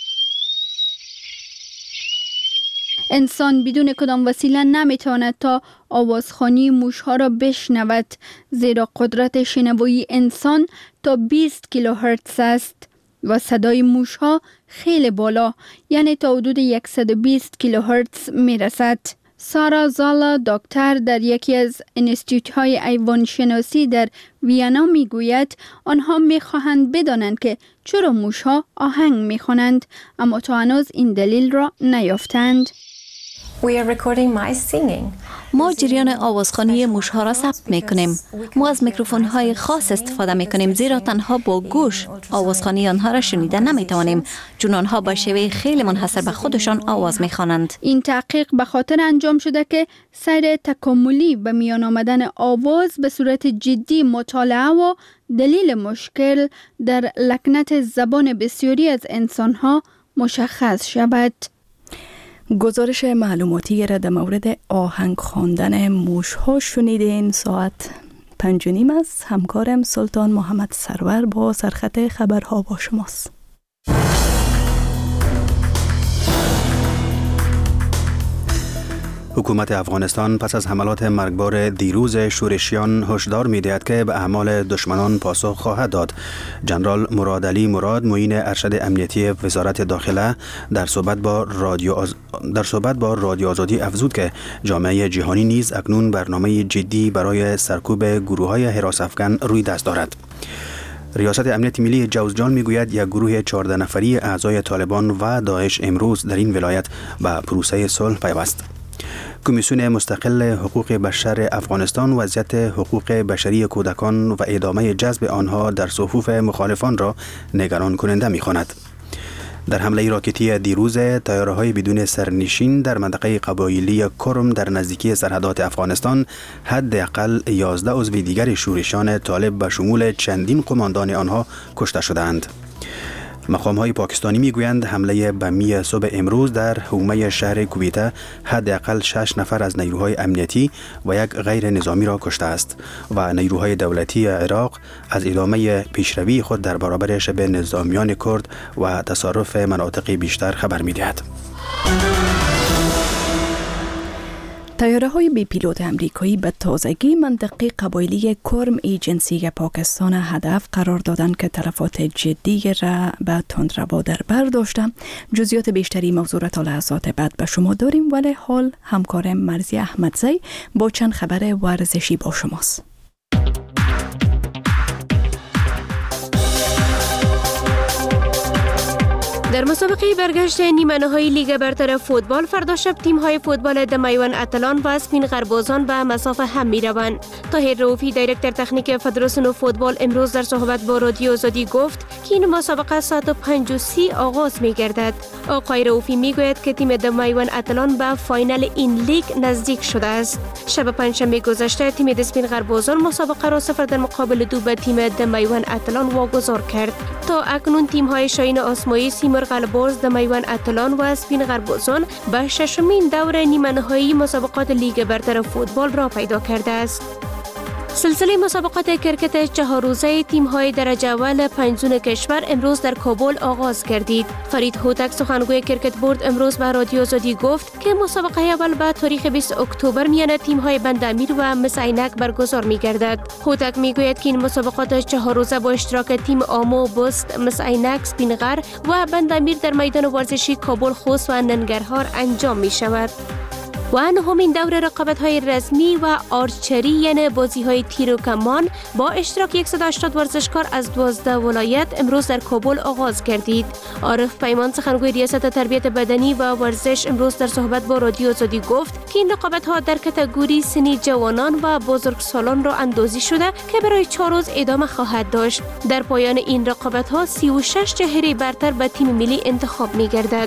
انسان بدون کدام وسیله نمیتواند تا آوازخوانی موشها را بشنود، زیرا قدرت شنوایی انسان تا 20 کیلوهرتز است. و صدای موشها خیلی بالا، یعنی تا حدود 120 کیلوهرتز می رسد. سارا زالا دکتر در یکی از انستیتوت‌های حیوان شناسی در وینا می گوید آنها می خواهند بدانند که چرا موشها آهنگ می خوانند، اما تا هنوز این دلیل را نیافتند. ما جریان آوازخوانی موشها را ثبت می‌کنیم. ما از میکروفون‌های خاص استفاده می‌کنیم زیرا تنها با گوش آوازخوانی آنها را شنیده نمی‌توانیم، چون آنها با شیوه خیلی منحصر به خودشان آواز می‌خوانند. این تحقیق به خاطر انجام شده که سیر تکاملی به میان آمدن آواز به صورت جدی مطالعه و دلیل مشکل در لکنت زبان بسیاری از انسان‌ها مشخص شود. گزارش معلوماتی را در مورد آهنگ خواندن موشها شنیدین. ساعت 5:30 است. همکارم سلطان محمد سرور با سرخط خبرها با شماست. حکومت افغانستان پس از حملات مرگبار دیروز شورشیان هشدار می‌دهد که به اعمال دشمنان پاسخ خواهد داد. جنرال مرادعلی مراد معین ارشد امنیتی وزارت داخله در صحبت با رادیو آزادی افزود که جامعه جهانی نیز اکنون برنامه جدی برای سرکوب گروه‌های حراس افکن روی دست دارد. ریاست امنیت ملی جوزجان میگوید یک گروه 14 نفری اعضای طالبان و داعش امروز در این ولایت به پروسه صلح پیوست. کمیسیون مستقل حقوق بشر افغانستان وضعیت حقوق بشری کودکان و ادامه جذب آنها در صفوف مخالفان را نگران کننده می‌خواند. در حمله راکتی دیروز طیاره‌های بدون سرنشین در منطقه قبایلی کرم در نزدیکی سرحدات افغانستان حداقل 11 عضو دیگر شورشیان طالب به شمول چندین قماندان آنها کشته شدند. مقام‌های پاکستانی میگویند حمله بمی صبح امروز در حومه شهر کویته حداقل 6 نفر از نیروهای امنیتی و یک غیر نظامی را کشته است و نیروهای دولتی عراق از ادامه پیشروی خود در برابر شبه نظامیان کرد و تصرف مناطق بیشتر خبر می‌دهد. طیاره‌های بی پیلوت امریکایی به تازگی منطقه قبایلی کرم ایجنسی پاکستان هدف قرار دادند که تلفات جدی را به تندرو در بر داشتند. جزئیات بیشتری موضوع را تا لحظات بعد به شما داریم، ولی حال همکارم مرزی احمدزی با چند خبر ورزشی با شماست. در مسابقه برگشت نیمه نهایی لیگ برتر فوتبال فردا شب تیم‌های فوتبال دمیوان اتلان و اسپین غربازان به مسافه هم می‌روند. طاهر رؤوفی دایرکتور تکنیک فدراسیون فوتبال امروز در صحبت با رادیو آزادی گفت که این مسابقه ساعت 5:30 آغاز می‌گردد. آقای رؤوفی می‌گوید که تیم دمیوان اتلان به فاینال این لیگ نزدیک شده است. شب پنجشنبه گذشته تیم اسپین غربازان مسابقه را 0 در مقابل 2 به تیم دمیوان اتلان واگذار کرد. تا اکنون تیم‌های شاهین آسمایی، سیمرغ البرز، دمیوان اتلان و اسپین غربازان به 6مین دور نیمه نهایی مسابقات لیگ برتر فوتبال را پیدا کرده است. سلسله مسابقات کرکت 4 روزه تیم‌های درجه اول 5 زون کشور امروز در کابل آغاز گردید. فرید هوتک سخنگوی کرکت بورد امروز به رادیو آزادی گفت که مسابقه اول به تاریخ 20 اکتبر میان تیم‌های بندامیر و مس عینک برگزار می‌گردد. هوتک می‌گوید که این مسابقات 4 روزه با اشتراک تیم آمو، بست، مس عینک، سپینغر و بندامیر در میدان ورزشی کابل، خوست و ننگرهار انجام می‌شود. و نهمین دور رقابت‌های رسمی و آرچری یعنی بازی‌های تیر و کمان با اشتراک 180 ورزشکار از 12 ولایت امروز در کابل آغاز گردید. عارف پیمان سخنگوی ریاست تربیت بدنی و ورزش امروز در صحبت با رادیو آزادی گفت که این رقابت‌ها در کاتگوری سنی جوانان و بزرگسالان را اندازی شده که برای 4 روز ادامه خواهد داشت. در پایان این رقابت‌ها 36 چهره برتر به تیم ملی انتخاب می‌گردد.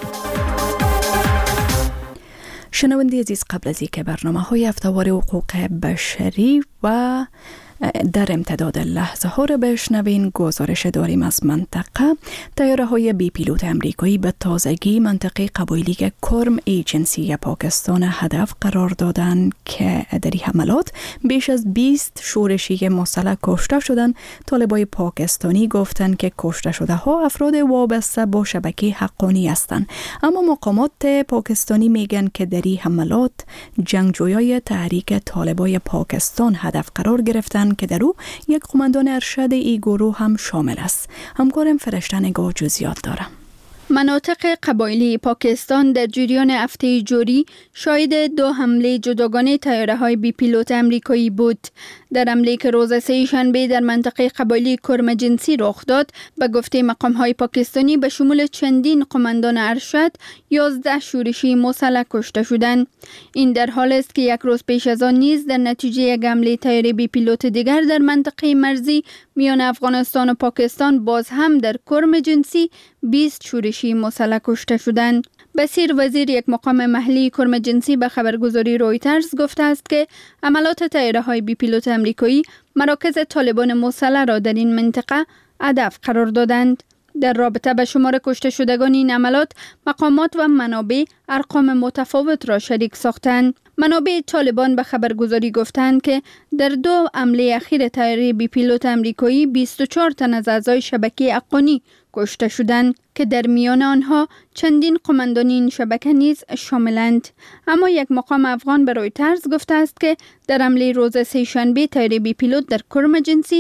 شنونده عزیز، قبل از اینکه برنامه‌های هفته‌وار حقوق بشری و در امتداد لحظه ها را بشنوین، گزارش داریم از منطقه. طیاره‌های بی پیلوت امریکایی به تازگی منطقه قبایلی کرم ایجنسی پاکستان هدف قرار دادند که در این حملات بیش از 20 شورشی مسلح کشته شدند. طالبای پاکستانی گفتند که کشته شده ها افراد وابسته با شبکه حقانی هستند، اما مقامات پاکستانی میگن که در این حملات جنگجویای تحریک طالبای پاکستان هدف قرار گرفتند پاکستان که در او یک قماندان ارشد ای گروه هم شامل است. همکارم فرشته نگاه جزئیات دارم. مناطق قبایلی پاکستان در جریان هفته جاری شاهد 2 حمله جداگانه طیاره‌های بی پیلوت آمریکایی بود. در حمله که روز سه شنبه در منطقه قبایلی کرم جنسی رخ داد، به گفته مقام‌های پاکستانی به شمول چندین قماندان ارشد 11 شورشی مسلح کشته شدند. این در حال است که یک روز پیش از آن نیز در نتیجه یک حمله طیاره بی پیلوت دیگر در منطقه مرزی میان افغانستان و پاکستان باز هم در کرم جنسی 20 شورشی مسلح کشته شدند. بصیر وزیر یک مقام محلی کرم جنسی به خبرگزاری رویترز گفته است که عملات طیاره‌های بی پیلوت آمریکایی مراکز طالبان مسلح را در این منطقه هدف قرار دادند. در رابطه به شمار کشته شدگان این عملات، مقامات و منابع ارقام متفاوت را شریک ساختند. منابع طالبان به خبرگزاری گفتند که در 2 حمله اخیر طیاره بی پیلوت آمریکایی 24 تن از اعضای شبکه حقانی کشته شدند که در میان آنها چندین قماندان این شبکه نیز شاملند. اما یک مقام افغان به رویترز گفته است که در حمله روز سه شنبه طیاره بی پیلوت در کرم جنسی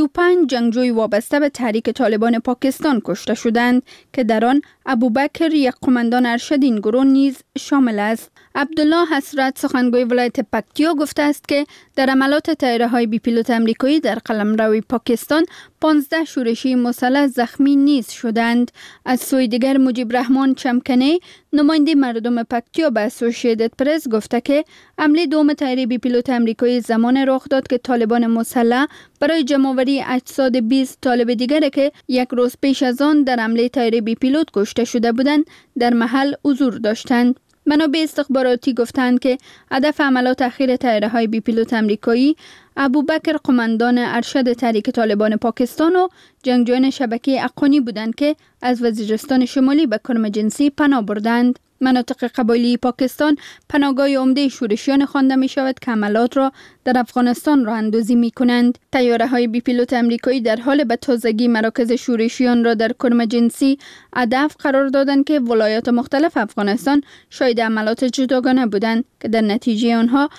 35 جنگجوی وابسته به تحریک طالبان پاکستان کشته شدند که در آن ابوبکر یک قماندان ارشد این گروه نیز شامل است. عبدالله حسرت سخنگوی ولایت پکتیا گفته است که در عملات طیاره‌های بی پیلوت آمریکایی در قلمرو پاکستان 15 شورشی مسلح زخمی نیز شدند. از سوی دیگر مجیب رحمان چمکنی نماینده مردم پکتیا به اسوسییتد پرس گفته که حمله دوم طیاره بی پیلوت آمریکایی زمان رخ داد که طالبان مسلح برای جمع‌آوری اجساد 20 طالب دیگر که یک روز پیش از آن در حمله طیاره بی پیلوت کشته شده بودند در محل حضور داشتند. منابع استخباراتی گفتند که هدف عملات اخیر طیاره‌های بی پیلوت آمریکایی ابوبکر قماندان ارشد تحریک طالبان پاکستان و جنگجویان شبکه حقانی بودند که از وزیرستان شمالی به کرم جنسی پناه بردند. مناطق قبایلی پاکستان پناهگاه عمده شورشیان خوانده می شود که عملات را در افغانستان راه اندازی می کنند. طیاره‌های بی پیلوت آمریکایی در حال به تازگی مراکز شورشیان را در کرم جنسی هدف قرار دادند که ولایات مختلف افغانستان شاهد عملات جداگانه بودند که در نتیجه آنها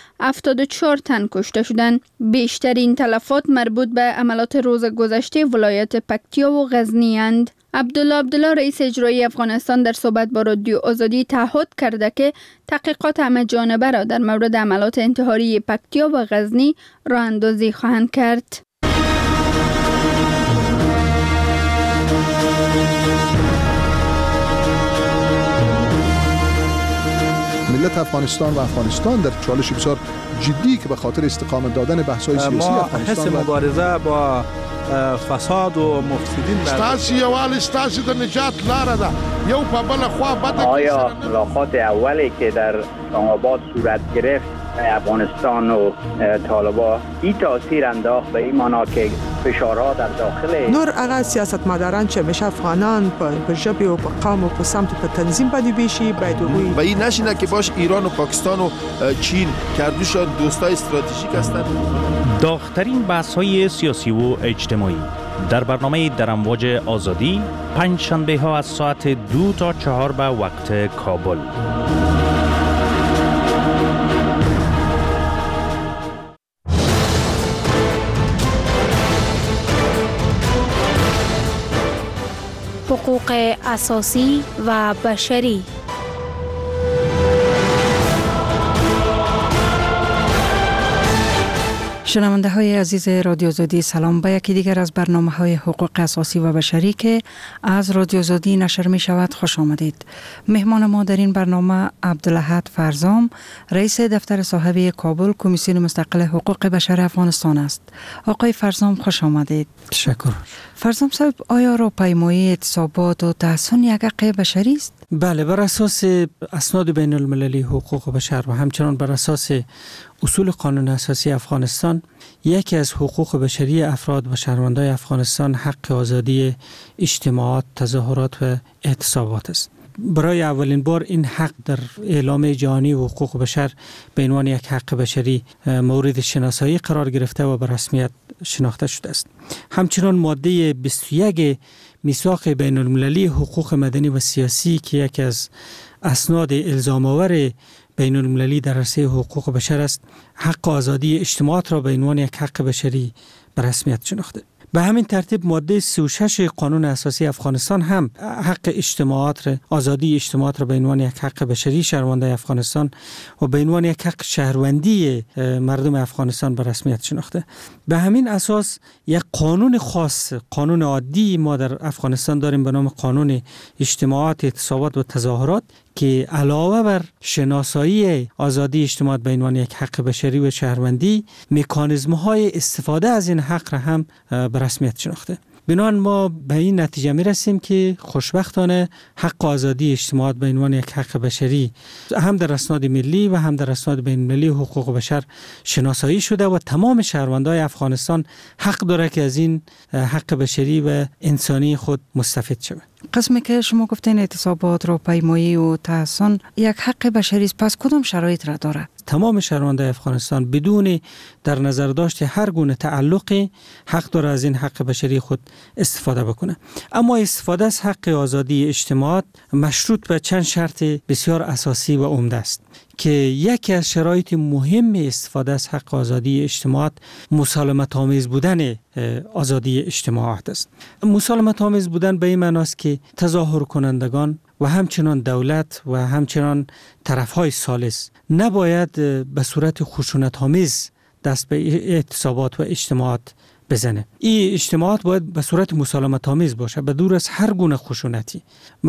74 تن کشته شدند. بیشترین تلفات مربوط به عملات روز گذشته ولایت پکتیا و غزنی اند. عبدالله رئیس اجرایی افغانستان در صحبت با رادیو آزادی تعهد کرده که تحقیقات همه جانبه را در مورد عملات انتحاری پکتیا و غزنی راه اندازی خواهند کرد. ملت افغانستان و افغانستان در چالش بسیار جدی که به خاطر استقامت دادن بحث‌های سیاسی افغانستان حس مبارزه با فساد و مفسدین ستاسي یوال ستاسي د نجات لاره ده یو په بل خوا بده. آیا ملاقات اولی که در آباد صورت گرفت افغانستان و طالبان این تاثیر انداخت به این معنا که فشارها در داخل نور هغه سیاستمداران چې همیشه افغانان په ژبه او په قوم او په سمت په تنظیم باندې بیشي باید وي و این نشینه که باش ایران و پاکستان و چین کردوشان دوستای استراتژیک هستند. داغ‌ترین بحث‌های سیاسی و اجتماعی در برنامه در امواج آزادی پنج شنبه ها از ساعت 2 تا 4 به وقت کابل. حقوق اساسی و بشری. شنونده های عزیز رادیو زادی سلام، به یکی دیگر از برنامه های حقوق اساسی و بشری که از رادیو زادی نشر می شود خوش آمدید. مهمان ما در این برنامه عبدالاحد فرزام، رئیس دفتر صاحبی کابل کمیسیون مستقل حقوق بشر افغانستان است. آقای فرزام خوش آمدید. تشکر. فرزام صاحب، آیا راهپیمایی اعتصابات و تحصن یک حق بشری است؟ بله، بر اساس اسناد بین المللی حقوق بشر و همچنان بر اساس اصول قانون اساسی افغانستان، یکی از حقوق بشری افراد و شهروندان افغانستان حق آزادی اجتماعات، تظاهرات و اعتصابات است. برای اولین بار این حق در اعلام جهانی حقوق بشر به عنوان یک حق بشری مورد شناسایی قرار گرفته و به رسمیت شناخته شده است. همچنان ماده 21 میثاق بین المللی حقوق مدنی و سیاسی که یکی از اسناد الزام آور بین المللی در عرصه حقوق بشر است، حق آزادی اجتماعات را به عنوان یک حق بشری به رسمیت شناخته. به همین ترتیب ماده 36 قانون اساسی افغانستان هم حق اجتماعات، آزادی اجتماعات را به عنوان یک حق بشری شهروندان افغانستان و به عنوان یک حق شهروندی مردم افغانستان به رسمیت شناخته. به همین اساس یک قانون خاص، قانون عادی ما در افغانستان داریم به نام قانون اجتماعات، اعتصابات و تظاهرات که علاوه بر شناسایی آزادی اجتماعات به عنوان یک حق بشری و شهروندی، مکانیزم‌های استفاده از این حق را هم به رسمیت شناخته. بنابراین ما به این نتیجه می رسیم که خوشبختانه حق آزادی اجتماعات به عنوان یک حق بشری هم در اسناد ملی و هم در اسناد بین المللی حقوق بشر شناسایی شده و تمام شهروندان افغانستان حق داره که از این حق بشری و انسانی خود مستفید شود. قسمی که شما گفتین اعتصابات، راهپیمایی و تحصن یک حق بشری است، پس کدام شرایط را داره؟ تمام شهروندان افغانستان بدون در نظر داشت هر گونه تعلقی حق داره از این حق بشری خود استفاده بکنه. اما استفاده از حق آزادی اجتماعات مشروط به چند شرط بسیار اساسی و عمده است که یکی از شرایط مهم استفاده از حق آزادی اجتماعات مسالمت آمیز بودن آزادی اجتماعات است. مسالمت آمیز بودن به این معنی است که تظاهر کنندگان و همچنان دولت و همچنان طرفهای ثالث نباید به صورت خشونت آمیز دست به اعتصابات و اجتماعات بزنه. این اجتماعات باید به صورت مسالمت آمیز باشه، به دور از هر گونه خشونتی.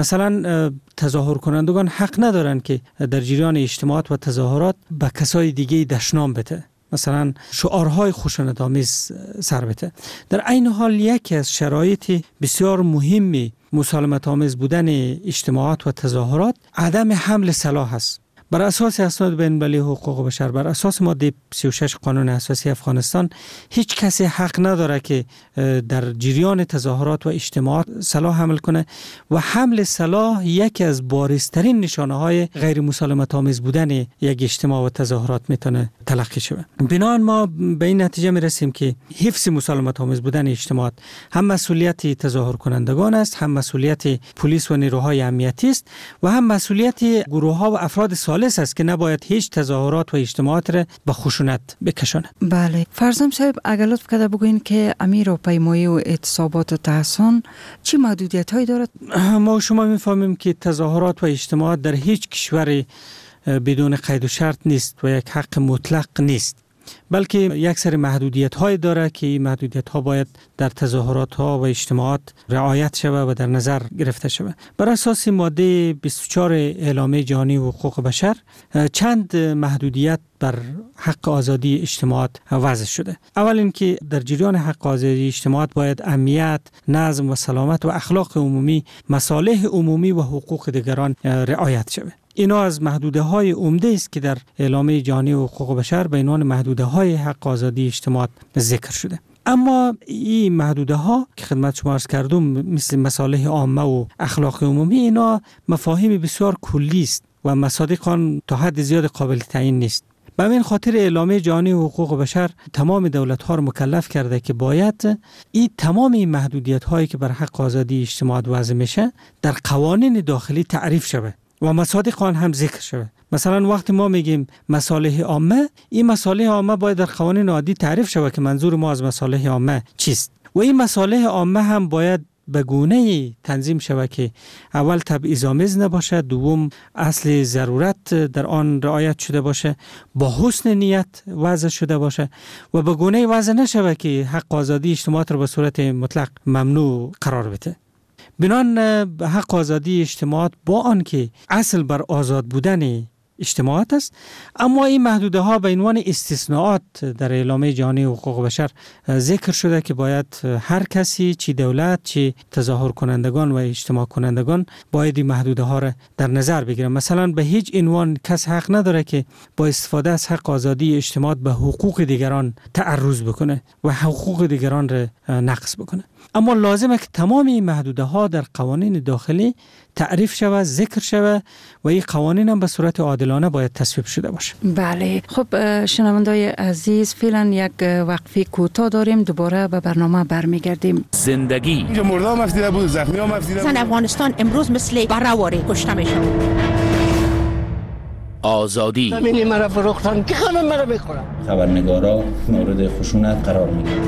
مثلا تظاهر کنندگان حق ندارن که در جریان اجتماعات و تظاهرات به کسای دیگه دشنام بده، مثلا شعارهای خشونت آمیز سر بده. در این حال یکی از شرایط بسیار مهمی مسالمت آمیز بودن اجتماعات و تظاهرات عدم حمل سلاح است. بر اساس اسناد بین المللی حقوق بشر، بر اساس ماده 36 قانون اساسی افغانستان، هیچ کسی حق نداره که در جریان تظاهرات و اجتماعات سلاح حمل کنه و حمل سلاح یکی از بارزترین نشانه های غیر مسالمت آمیز بودن یک اجتماع و تظاهرات میتونه تلقی شود. بنابراین ما به این نتیجه میرسیم که حفظ مسالمت آمیز بودن اجتماعات هم مسئولیت تظاهر کنندگان است، هم مسئولیت پلیس و نیروهای امنیتی است و هم مسئولیت گروه ها و افراد است که نباید هیچ تظاهرات و اجتماعات را به خشونت بکشانه. بله، فرزام صاحب اگر لطف کرده بگوین که امیر راهپیمایی و اعتصابات و تحصن چی محدودیت هایی دارد؟ ما شما میفهمیم که تظاهرات و اجتماعات در هیچ کشوری بدون قید و شرط نیست و یک حق مطلق نیست، بلکه یک سری محدودیت های داره که این محدودیت ها باید در تظاهرات ها و اجتماعات رعایت شود و در نظر گرفته شود. بر اساس ماده 24 اعلامیه جهانی حقوق بشر چند محدودیت بر حق آزادی اجتماعات وضع شده. اول اینکه در جریان حق آزادی اجتماعات باید امنیت، نظم و سلامت و اخلاق عمومی، مصالح عمومی و حقوق دیگران رعایت شود. اینا از محدوده های عمده است که در اعلامیه جهانی حقوق بشر به عنوان محدوده های حق آزادی اجتماعات ذکر شده. اما این محدوده ها که خدمت شما عرض کردم مثل مصالح عامه و اخلاق عمومی، اینا مفاهیم بسیار کلی است و مصادیق آن تا حد زیاد قابل تعیین نیست. به همین خاطر اعلامیه جهانی حقوق بشر تمام دولت ها را مکلف کرده که باید این تمام محدودیت هایی که بر حق آزادی اجتماعات وضع میشه در قوانین داخلی تعریف شود و مصادیق آن هم ذکر شود. مثلا وقتی ما میگیم مصالح عامه، این مصالح عامه باید در قوانین عادی تعریف شود که منظور ما از مصالح عامه چیست و این مصالح عامه هم باید به گونه‌ای تنظیم شود که اول تبعیض‌آمیز نباشه، دوم اصل ضرورت در آن رعایت شده باشه، با حسن نیت وضع شده باشه و به گونه‌ای وضع نشود که حق آزادی اجتماعات را به صورت مطلق ممنوع قرار بده. بنان حق آزادی اجتماعات با آن که اصل بر آزاد بودن اجتماعات است، اما این محدوده ها به عنوان استثناءات در اعلامیه جهانی حقوق بشر ذکر شده که باید هر کسی، چی دولت چی تظاهر کنندگان و اجتماع کنندگان، باید این محدوده ها را در نظر بگیرن. مثلا به هیچ عنوان کس حق نداره که با استفاده از حق آزادی اجتماعات به حقوق دیگران تعرض بکنه و حقوق دیگران را نقض بکنه. اما لازمه که تمام این محدوده ها در قوانین داخلی تعریف شود، ذکر شود و این قوانین هم به صورت عادلانه باید تصویب شده باشه. بله، خب شنوندای عزیز، فعلا یک وقفه کوتاه داریم، دوباره به برنامه برمیگردیم. زندگی اینجا مردا هم افدیده بود، زخمی هم افدیده بود. افغانستان امروز مثل بره‌واره کشته میشه. آزادی. زمین مرا فروختن که خانم مرا میخورم. خبرنگارا مورد خشونت قرار میگیرن.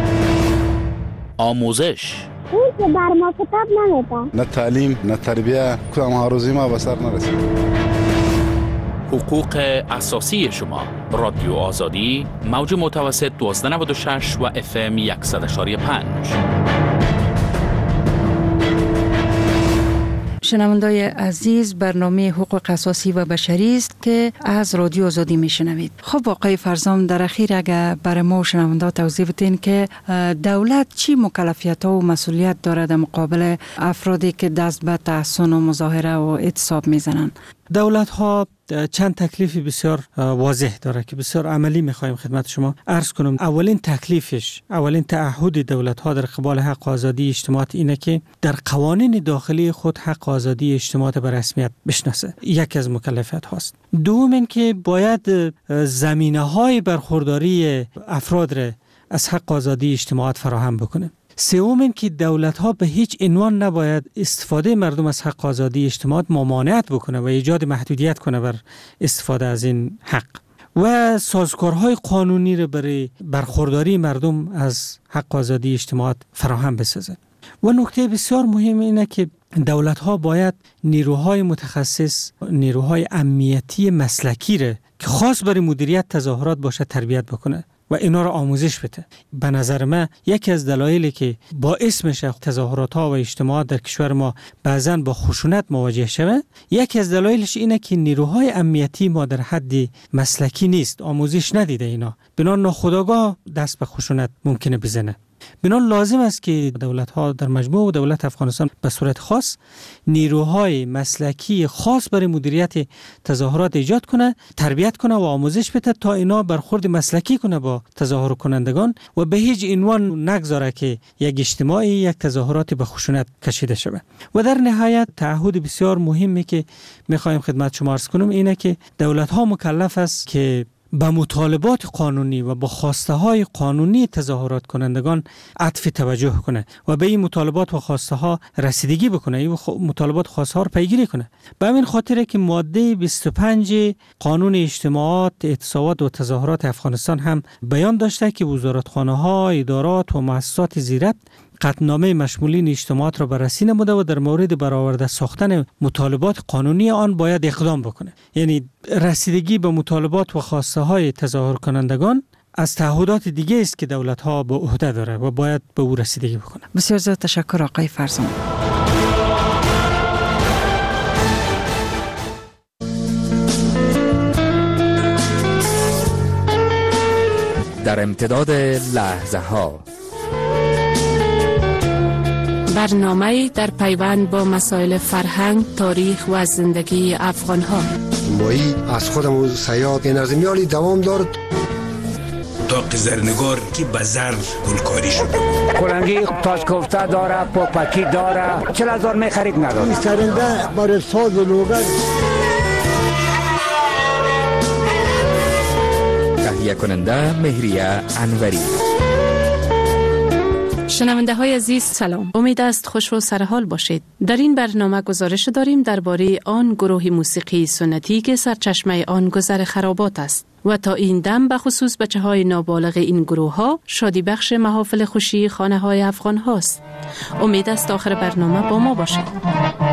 آموزش. اون که بر ما کتاب نمیده. نه تعلیم نه تربیه کدام آرزوی ما به سر نرسید. حقوق اساسی شما. رادیو آزادی، موج متوسط 1296 و FM 100.5. شنوندای عزیز، برنامه حقوق اساسی و بشری است که از رادیو آزادی میشنوید. خب آقای فرزام، در اخیر اگر برای ما شنوندا توضیح بدین که دولت چی مکلفیت ها و مسئولیت داره در مقابل افرادی که دست به تحصن و مظاهره و اعتصاب میزنن؟ دولت ها چند تکلیف بسیار واضح داره که بسیار عملی میخوایم خدمت شما عرض کنم. اولین تکلیفش، اولین تعهد دولت ها در قبال حق آزادی اجتماعات اینه که در قوانین داخلی خود حق آزادی اجتماعات به رسمیت بشناسه. یکی از مکلفیت هاست. دوم این که باید زمینه های برخورداری افراد را از حق آزادی اجتماعات فراهم بکنه. سوم این که دولت ها به هیچ عنوان نباید استفاده مردم از حق آزادی اجتماعات ممانعت بکنه و ایجاد محدودیت کنه بر استفاده از این حق و سازوکارهای قانونی را برای برخورداری مردم از حق آزادی اجتماعات فراهم بسازه. و نکته بسیار مهم اینه که دولت ها باید نیروهای متخصص، نیروهای امنیتی مسلکی را که خاص برای مدیریت تظاهرات باشه تربیت بکنه و اینا رو آموزش بده. به نظر من یکی از دلایلی که باعث میشه تظاهرات ها و اجتماعات در کشور ما بعضاً با خشونت مواجه شود، یکی از دلایلش اینه که نیروهای امنیتی ما در حد مسلکی نیست، آموزش ندیده اینا، بنابراین ناخودآگاه دست به خشونت ممکنه بزنه. بنابراین لازم است که دولت ها در مجموع و دولت افغانستان به صورت خاص نیروهای مسلکی خاص برای مدیریت تظاهرات ایجاد کنه، تربیت کنه و آموزش بده تا اینا برخورد مسلکی کنه با تظاهر کنندگان و به هیچ عنوان نگذاره که یک اجتماعی یک تظاهرات به خشونت کشیده شود. و در نهایت تعهد بسیار مهمی که میخوایم خدمت شما عرض کنم اینه که دولت ها مکلف است که به مطالبات قانونی و با خواسته های قانونی تظاهرات کنندگان عطف توجه کنه و به این مطالبات و خواسته ها رسیدگی بکنه، این مطالبات و خواسته ها رو پیگیری کنه. به همین خاطره که ماده 25 قانون اجتماعات، اعتصابات و تظاهرات افغانستان هم بیان داشته که وزارتخانه ها، ادارات و مؤسسات زیرت قطعنامه مشمولین اجتماعات را بررسی نموده و در مورد برآورده ساختن مطالبات قانونی آن باید اقدام بکنه. یعنی رسیدگی به مطالبات و خواسته های تظاهر کنندگان از تعهدات دیگه است که دولت ها به عهده داره و باید به او رسیدگی بکنه. بسیار زیاد تشکر آقای فرزام. در امتداد لحظه ها برنامه در پیوند با مسائل فرهنگ، تاریخ و زندگی افغان ها. مایی از خودم و سیاد نظمیالی دوام دارد. تاق زرنگار که بزر گلکاری شده. کلنگی تاج کوفته داره، پاپکی داره، 40,000 می خرید نداره. این سرنده برای ساز و لوگر. تهیه کننده مهریه انوری. شنونده های عزیز سلام، امید است خوش و سرحال باشید. در این برنامه گزارش داریم درباره آن گروه موسیقی سنتی که سرچشمه آن گذر خرابات است و تا این دم به خصوص بچه های نابالغ این گروه ها شادی بخش محافل خوشی خانه های افغان هاست. امید است آخر برنامه با ما باشید.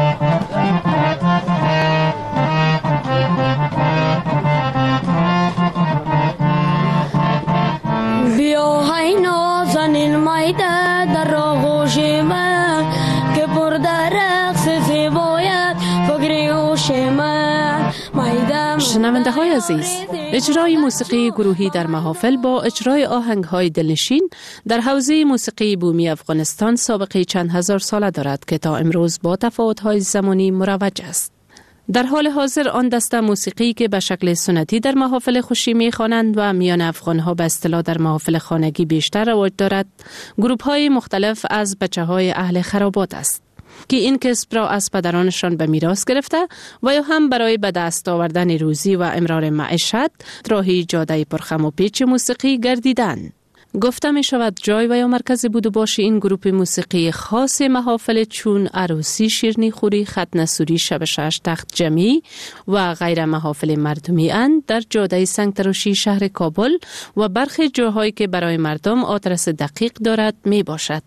بیا های نازنین مایده در آغوش من که پر در رقص زیبایت فکر هوش من. شنونده های عزیز، اجرای موسیقی گروهی در محافل با اجرای آهنگ های دلنشین در حوزه موسیقی بومی افغانستان سابقه چند هزار ساله دارد که تا امروز با تفاوت های زمانی مروج است. در حال حاضر آن دسته موسیقی که به شکل سنتی در محافل خوشی می‌خوانند و میان افغان‌ها به اصطلاح در محافل خانگی بیشتر رواج دارد، گروه‌های مختلف از بچه‌های اهل خرابات است که این کسب را از پدرانشان به میراث گرفته و یا هم برای به دست آوردن روزی و امرار معیشت راهی جاده پرخم و پیچ موسیقی گردیدند. گفته می شود جای و یا مرکز بود و باش این گروه موسیقی خاص محافل چون عروسی، شیرنی خوری، ختنه سوری، شب 6 تخت جمعی و غیر محافل مردمی اند در جاده سنگتراشی شهر کابل و برخی جاهایی که برای مردم آدرس دقیق دارد می باشد.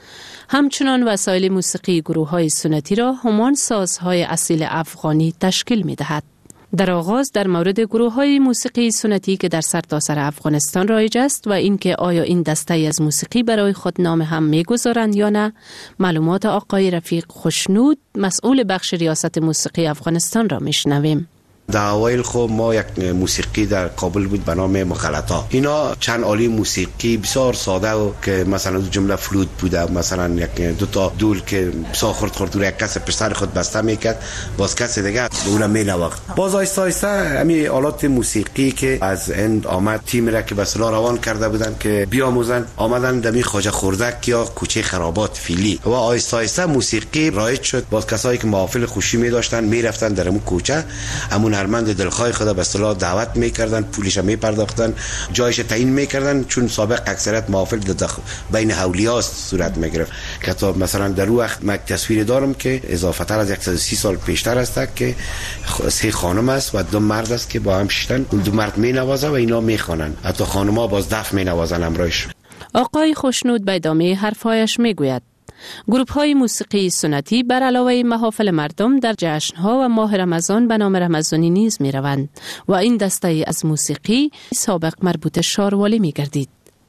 همچنان وسایل موسیقی گروه های سنتی را همان سازهای اصیل افغانی تشکیل می دهد. در آغاز در مورد گروه های موسیقی سنتی که در سرتاسر افغانستان رایج است و اینکه آیا این دسته از موسیقی برای خود نام هم می‌گذارند یا نه، معلومات آقای رفیق خوشنود مسئول بخش ریاست موسیقی افغانستان را میشنویم. در اوایل خب ما یک موسیقی در کابل بود به نام مخلطا. اینا چند آله موسیقی بسیار ساده و که مثلا دو جمله فلوت بوده، مثلا یک دو تا دول که بسیار خرد یک کس پشت خود بسته میکرد، باز کس دیگه اون مینواخت. باز آیسته آیسته همین آلات موسیقی که از هند آمد، تیم را که به اصطلاح روان کرده بودن که بیاموزن، آمدن دمی خواجه خردک یا کوچه خرابات فیلی و آیسته آیسته موسیقی رایج شد. باز کسایی که محافل خوشی می داشتن میرفتن در اون کوچه، همون هنرمند دلخواه خدا به اصطلاح دعوت میکردن، پولش می پرداختن، جایش تعیین میکردن، چون سابق اکثریت محافل بین اولیاست صورت میگرفت. که تا مثلا در اون وقت من تصویر دارم که اضافه تر از 130 سال پیشتر است که 3 خانم است و 2 مرد است که با هم شدن، اون 2 مرد می نوازه و اینا میخوانن، حتی خانم‌ها باز دف می نوازن همراهش. آقای خوشنود به ادامه حرفایش میگوید گروپ های موسیقی سنتی بر علاوه محافل مردم در جشنها و ماه رمضان به نام رمضانی نیز می روند و این دسته از موسیقی سابق مربوط شاروالی می گردید.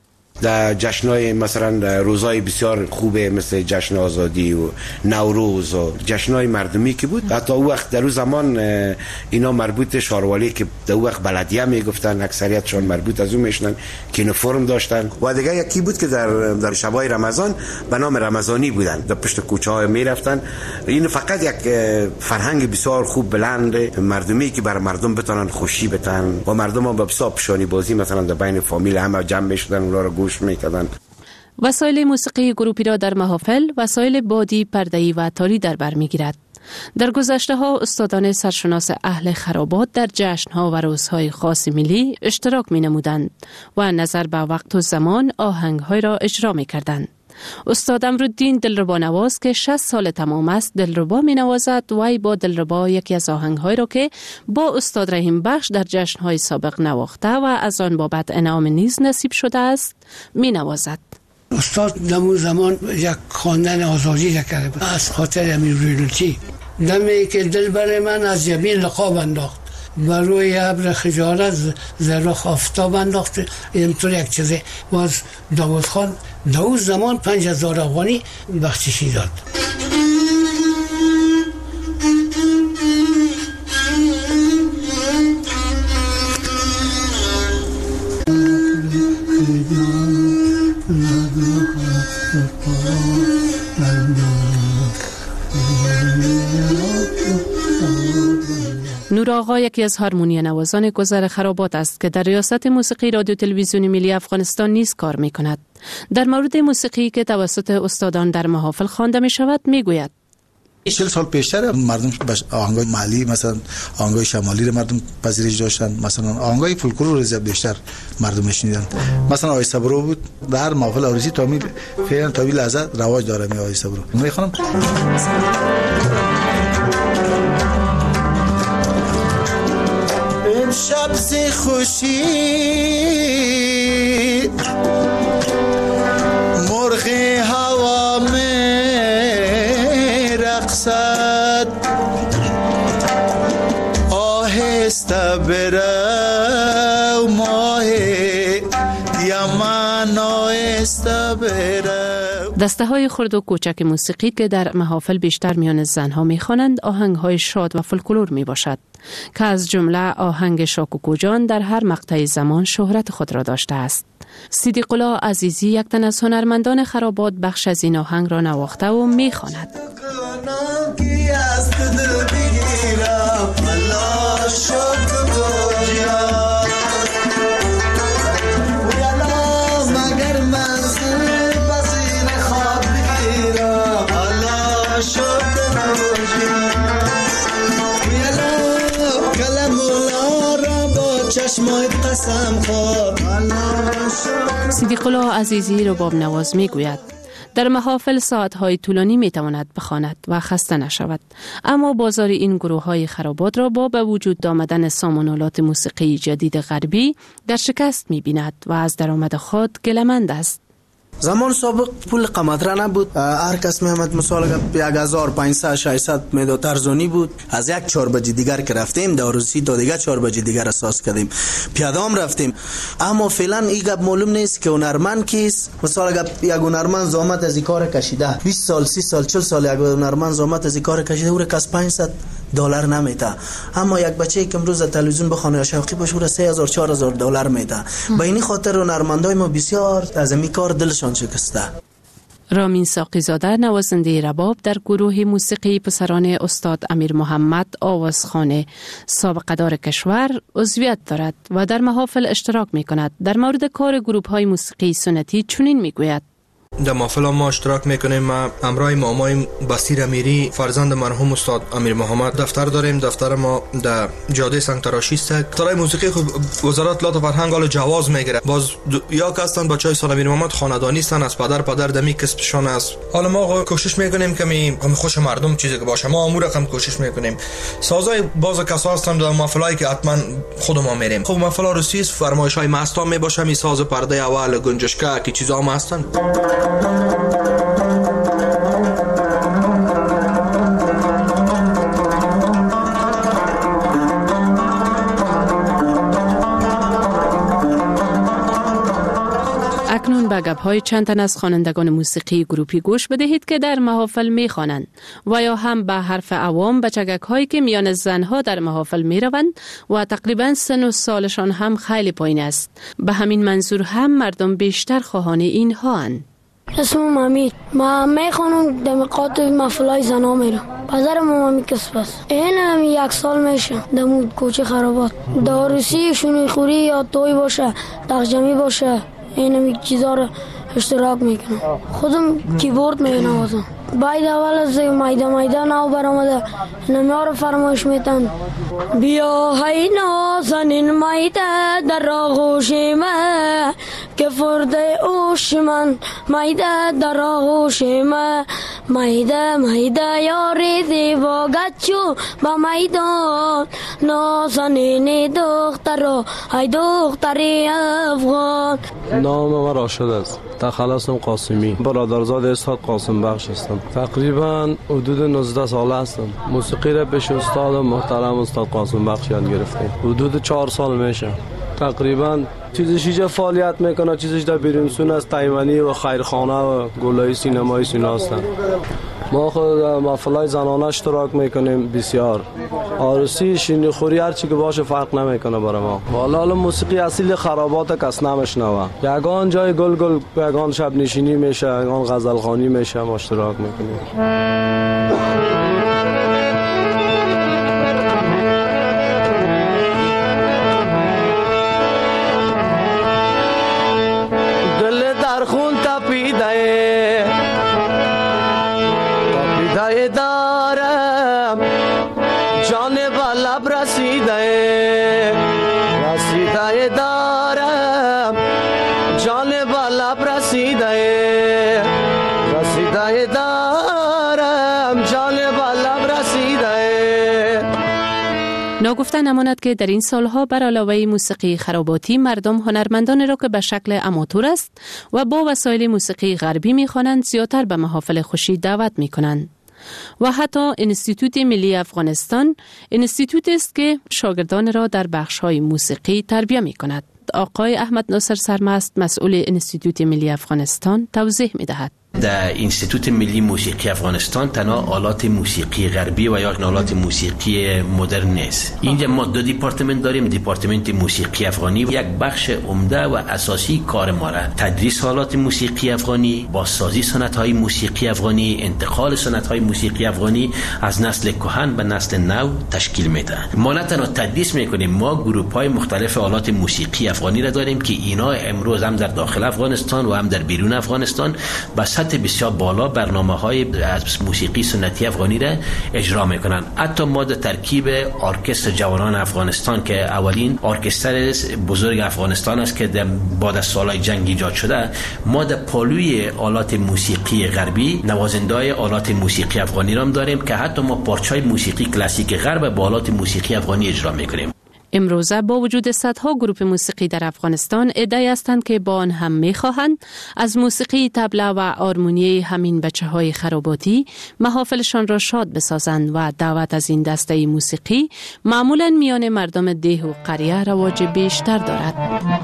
در جشن‌های مثلا روزای بسیار خوبه مثل جشن آزادی و نوروز و جشن‌های مردمی که بود، حتی اون وقت در اون زمان اینا مربوط شاروالی که در اون وقت بلدیه میگفتن، اکثریتشون مربوط از اون میشنن که یونیفرم داشتن. و دیگه یکی بود که در شبای رمضان به نام رمضانی بودن، در پشت کوچه‌ها میرفتن. این فقط یک فرهنگ بسیار خوب بلند مردمی که بر مردم بتونن خوشی بدن و مردم هم به حساب شانی بازی مثلا در بین فامیل همه جمع میشدن اونها رو گوش میکردن. وسایل موسیقی گروپی را در محافل وسایل بادی، پرده‌ای و تاری در بر میگیرد. در گذشته ها استادان سرشناس اهل خرابات در جشن‌ها و روزهای خاص ملی اشتراک می نمودند و نظر به وقت و زمان آهنگ‌های را اجرا می کردند. استاد امرالدین دلربا نواز که 60 سال تمام است دلربا می نوازد و با دلربا یکی از آهنگ‌های را که با استاد رحیم بخش در جشن‌های سابق نواخته و از آن بابت انعام نیز نصیب شده است می نوازد. استاد دمون زمان یک خواندن آزادی کرده بود از خاطر امیر رویلوتی. دمی که دل بر من از جبین لقاب انداخت و روی ابر خجالت زرخ آفتاب انداخت. اینطور یک چیزه. باز داوود خان داوود زمان 5000 افغانی بخششی داد. نور آقا یکی از هارمونی نوازان گذر خرابات است که در ریاست موسیقی رادیو تلویزیون ملی افغانستان نیز کار می کند. در مورد موسیقی که توسط استادان در محافل خوانده می شود می گوید 40 سال پیشتر مردم آهنگای محلی مثلا آهنگای شمالی رو مردم پذیرش داشتن، مثلا آهنگای فولکلور رو زیاد بیشتر مردم میشنیدن. مثلا آی صبرو بود در محافل عروسی تامیل فعلا تا به لحظه رواج داره. می آی صبرو میخوام امشب ز خوشی مرغ هوا می رقصد، آهسته برو ماه یمن آهسته برو. دسته های خرد و کوچک موسیقی که در محافل بیشتر میان زنها میخوانند آهنگ های شاد و فولکلور می باشد که از جمله آهنگ شاکوکو جان در هر مقطع زمان شهرت خود را داشته است. صدیق الله عزیزی یک تن از هنرمندان خرابات بخش از این آهنگ را نواخته و میخواند. چشمایت قسم خور. صدیق الله عزیزی رباب نواز می گوید در محافل ساعتهای طولانی می تواند بخواند و خسته نشود، اما بازار این گروه های خرابات را با به وجود آمدن سامانالات موسیقی جدید غربی در شکست می بیند و از درآمد خود گله‌مند است. زمان سابق پول قمطره نبود، هر کس میامد مثلا 1500 600 میداد ارزانی بود. از یک 4 بجه دیگر که رفتیم داروسی تا دیگه 4 بجه دیگر اساس کردیم، پیادام رفتیم. اما فعلا این گپ معلوم نیست که هنرمند کیست. مثلا یک هنرمند زحمت از این کار کشیده 20 سال 30 سال 40 سال، یک هنرمند زحمت از این کار کشیده او را کس $500 نمیده، اما یک بچه‌ای که امروز تلویزیون بخونه یا شوقی باشه او را $3000 $4000 میده. به این خاطر هنرمندای ما بسیار از این کار دلشان شکسته. رامین ساقی زاده نوازنده رباب در گروه موسیقی پسران استاد امیر محمد آوازخانه سابقه‌دار کشور عضویت دارد و در محافل اشتراک می کند. در مورد کار گروه های موسیقی سنتی چنین می گوید: در محفل ما اشتراک میکنیم. ما همراه مامای بصیر امیری فرزند مرحوم استاد امیر محمد دفتر داریم. دفتر ما در جاده سنگ تراشی است. دفتر موسیقی خود وزارت اطلاعات و فرهنگ حال جواز میگیره. باز یا کسان بچهای استاد امیر محمد خاندانی هستند، از پدر دمی کسبشان است. حالا ما کوشش میکنیم که می خوش مردم چیزی که باشه، ما امور رقم کوشش میکنیم. سازای باز کسا هستند در محفلایی که حتما خود ما میریم. خب محفل روسی فرمایش های مستان می باشه، می ساز پرده اول گنجشکا کی چیزا هم هستند. اکنون به گپ‌های چند تن از خوانندگان موسیقی گروپی گوش بدهید که در محافل می‌خوانند و یا هم به حرف عوام بچگک‌هایی که میان زنها در محافل می‌روند و تقریباً سن و سالشان هم خیلی پایین است. به همین منظور هم مردم بیشتر خواهان اینها اند. اسمم امیر، ما میخوانم در مقاط محفلای زنا میرم. پدر مامی کسب است. این هم 1 سال میشه در کوچه خرابات. داروسی شونی خوری یا توی باشه، تخجمی باشه، این هم چیزا رو اشتراک میکنم. خودم کیبورد مینوازم. باید اول از میده نو برامده نمیار رو فرمایش میتن. بیا های نازنین میده در آغوش من که فرده اوش من میده در آغوش من میده یاری زیبا گچو با میدان نازنین دختر های دختری افغان. نام من راشد است. تخلصم قاسمی، برادرزاد استاد قاسم بخش هستم. تقریبا حدود 19 ساله هستم. موسیقی را پیش استاد محترم استاد قاسم بخش یاد گرفتم. حدود 4 سال میشه. تقریبا چیزش اینجا فعالیت میکنه، چیزش در بیرونسون از تایمانی و خیرخانه و گلای سینمایی سینا هستن. ما خود محفلای زنانه اشتراک میکنیم بسیار. عروسی شینی خوری هر چی که باشه فرق نمیکنه برای ما. حالا موسیقی اصیل خرابات کس نمیشنوه. یگان جای گل یگان شب نشینی میشه، یگان غزل خوانی میشه، ما اشتراک میکنیم. دل در خون تپیده دارم، جان به لب رسیده دارم، جان به لب رسیده دارم، جان به لب رسیده. ناگفته نماند که در این سالها بر علاوه موسیقی خراباتی مردم هنرمندان را که به شکل اماتور است و با وسایل موسیقی غربی می‌خوانند زیادتر به محافل خوشی دعوت می‌کنند. و حتی انستیتوت ملی افغانستان انستیتوتی است که شاگردان را در بخش‌های موسیقی تربیت می‌کند. آقای احمد ناصر سرمست مسئول انستیتوت ملی افغانستان توضیح می‌دهد. در انستیتوت ملی موسیقی افغانستان تنها آلات موسیقی غربی و یا آلات موسیقی مدرن نیست. اینجا ما 2 دیپارتمنت داریم. دیپارتمنت موسیقی افغانی یک بخش عمده و اساسی کار ما را تدریس آلات موسیقی افغانی، بازسازی سنت‌های موسیقی افغانی، انتقال سنت‌های موسیقی افغانی از نسل کهن به نسل نو تشکیل میده. ما نه تنها تدریس میکنیم، ما گروه‌های مختلف آلات موسیقی افغانی را داریم که اینا امروز هم در داخل افغانستان و هم در بیرون افغانستان به سطح سطح بسیار بالا برنامه‌های از موسیقی سنتی افغانی را اجرا میکنن. حتی ما در ترکیب ارکستر جوانان افغانستان که اولین ارکستر بزرگ افغانستان است که بعد از سالهای جنگ ایجاد شده، ما در پالوی آلات موسیقی غربی نوازنده‌های آلات موسیقی افغانی را داریم که حتی ما پارچه‌های موسیقی کلاسیک غرب با آلات موسیقی افغانی اجرا میکنیم. امروزه با وجود صدها گروه موسیقی در افغانستان ادعی هستند که با آن هم می‌خواهند از موسیقی طبله و آرمونی همین بچه‌های خراباتی محافلشان را شاد بسازند و دعوت از این دسته موسیقی معمولاً میان مردم ده و قریه رواج بیشتر دارد.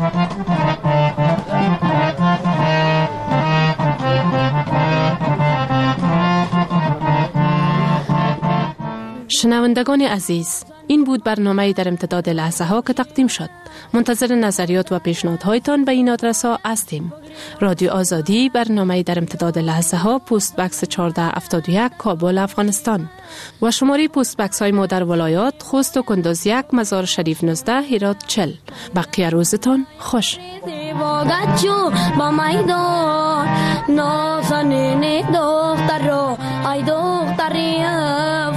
شنوندگان عزیز، این بود برنامه در امتداد لحظه ها که تقدیم شد. منتظر نظریات و پیشنهادهایتان به این آدرس ها هستیم. رادیو آزادی، برنامه در امتداد لحظه ها، پست بکس 1471 کابل افغانستان و شماره پست بکس های ما در ولایات خوست و کندوز 1 مزار شریف 19 هرات 40. بقیه روزتان خوش. نازنین دختر رو ای دختریم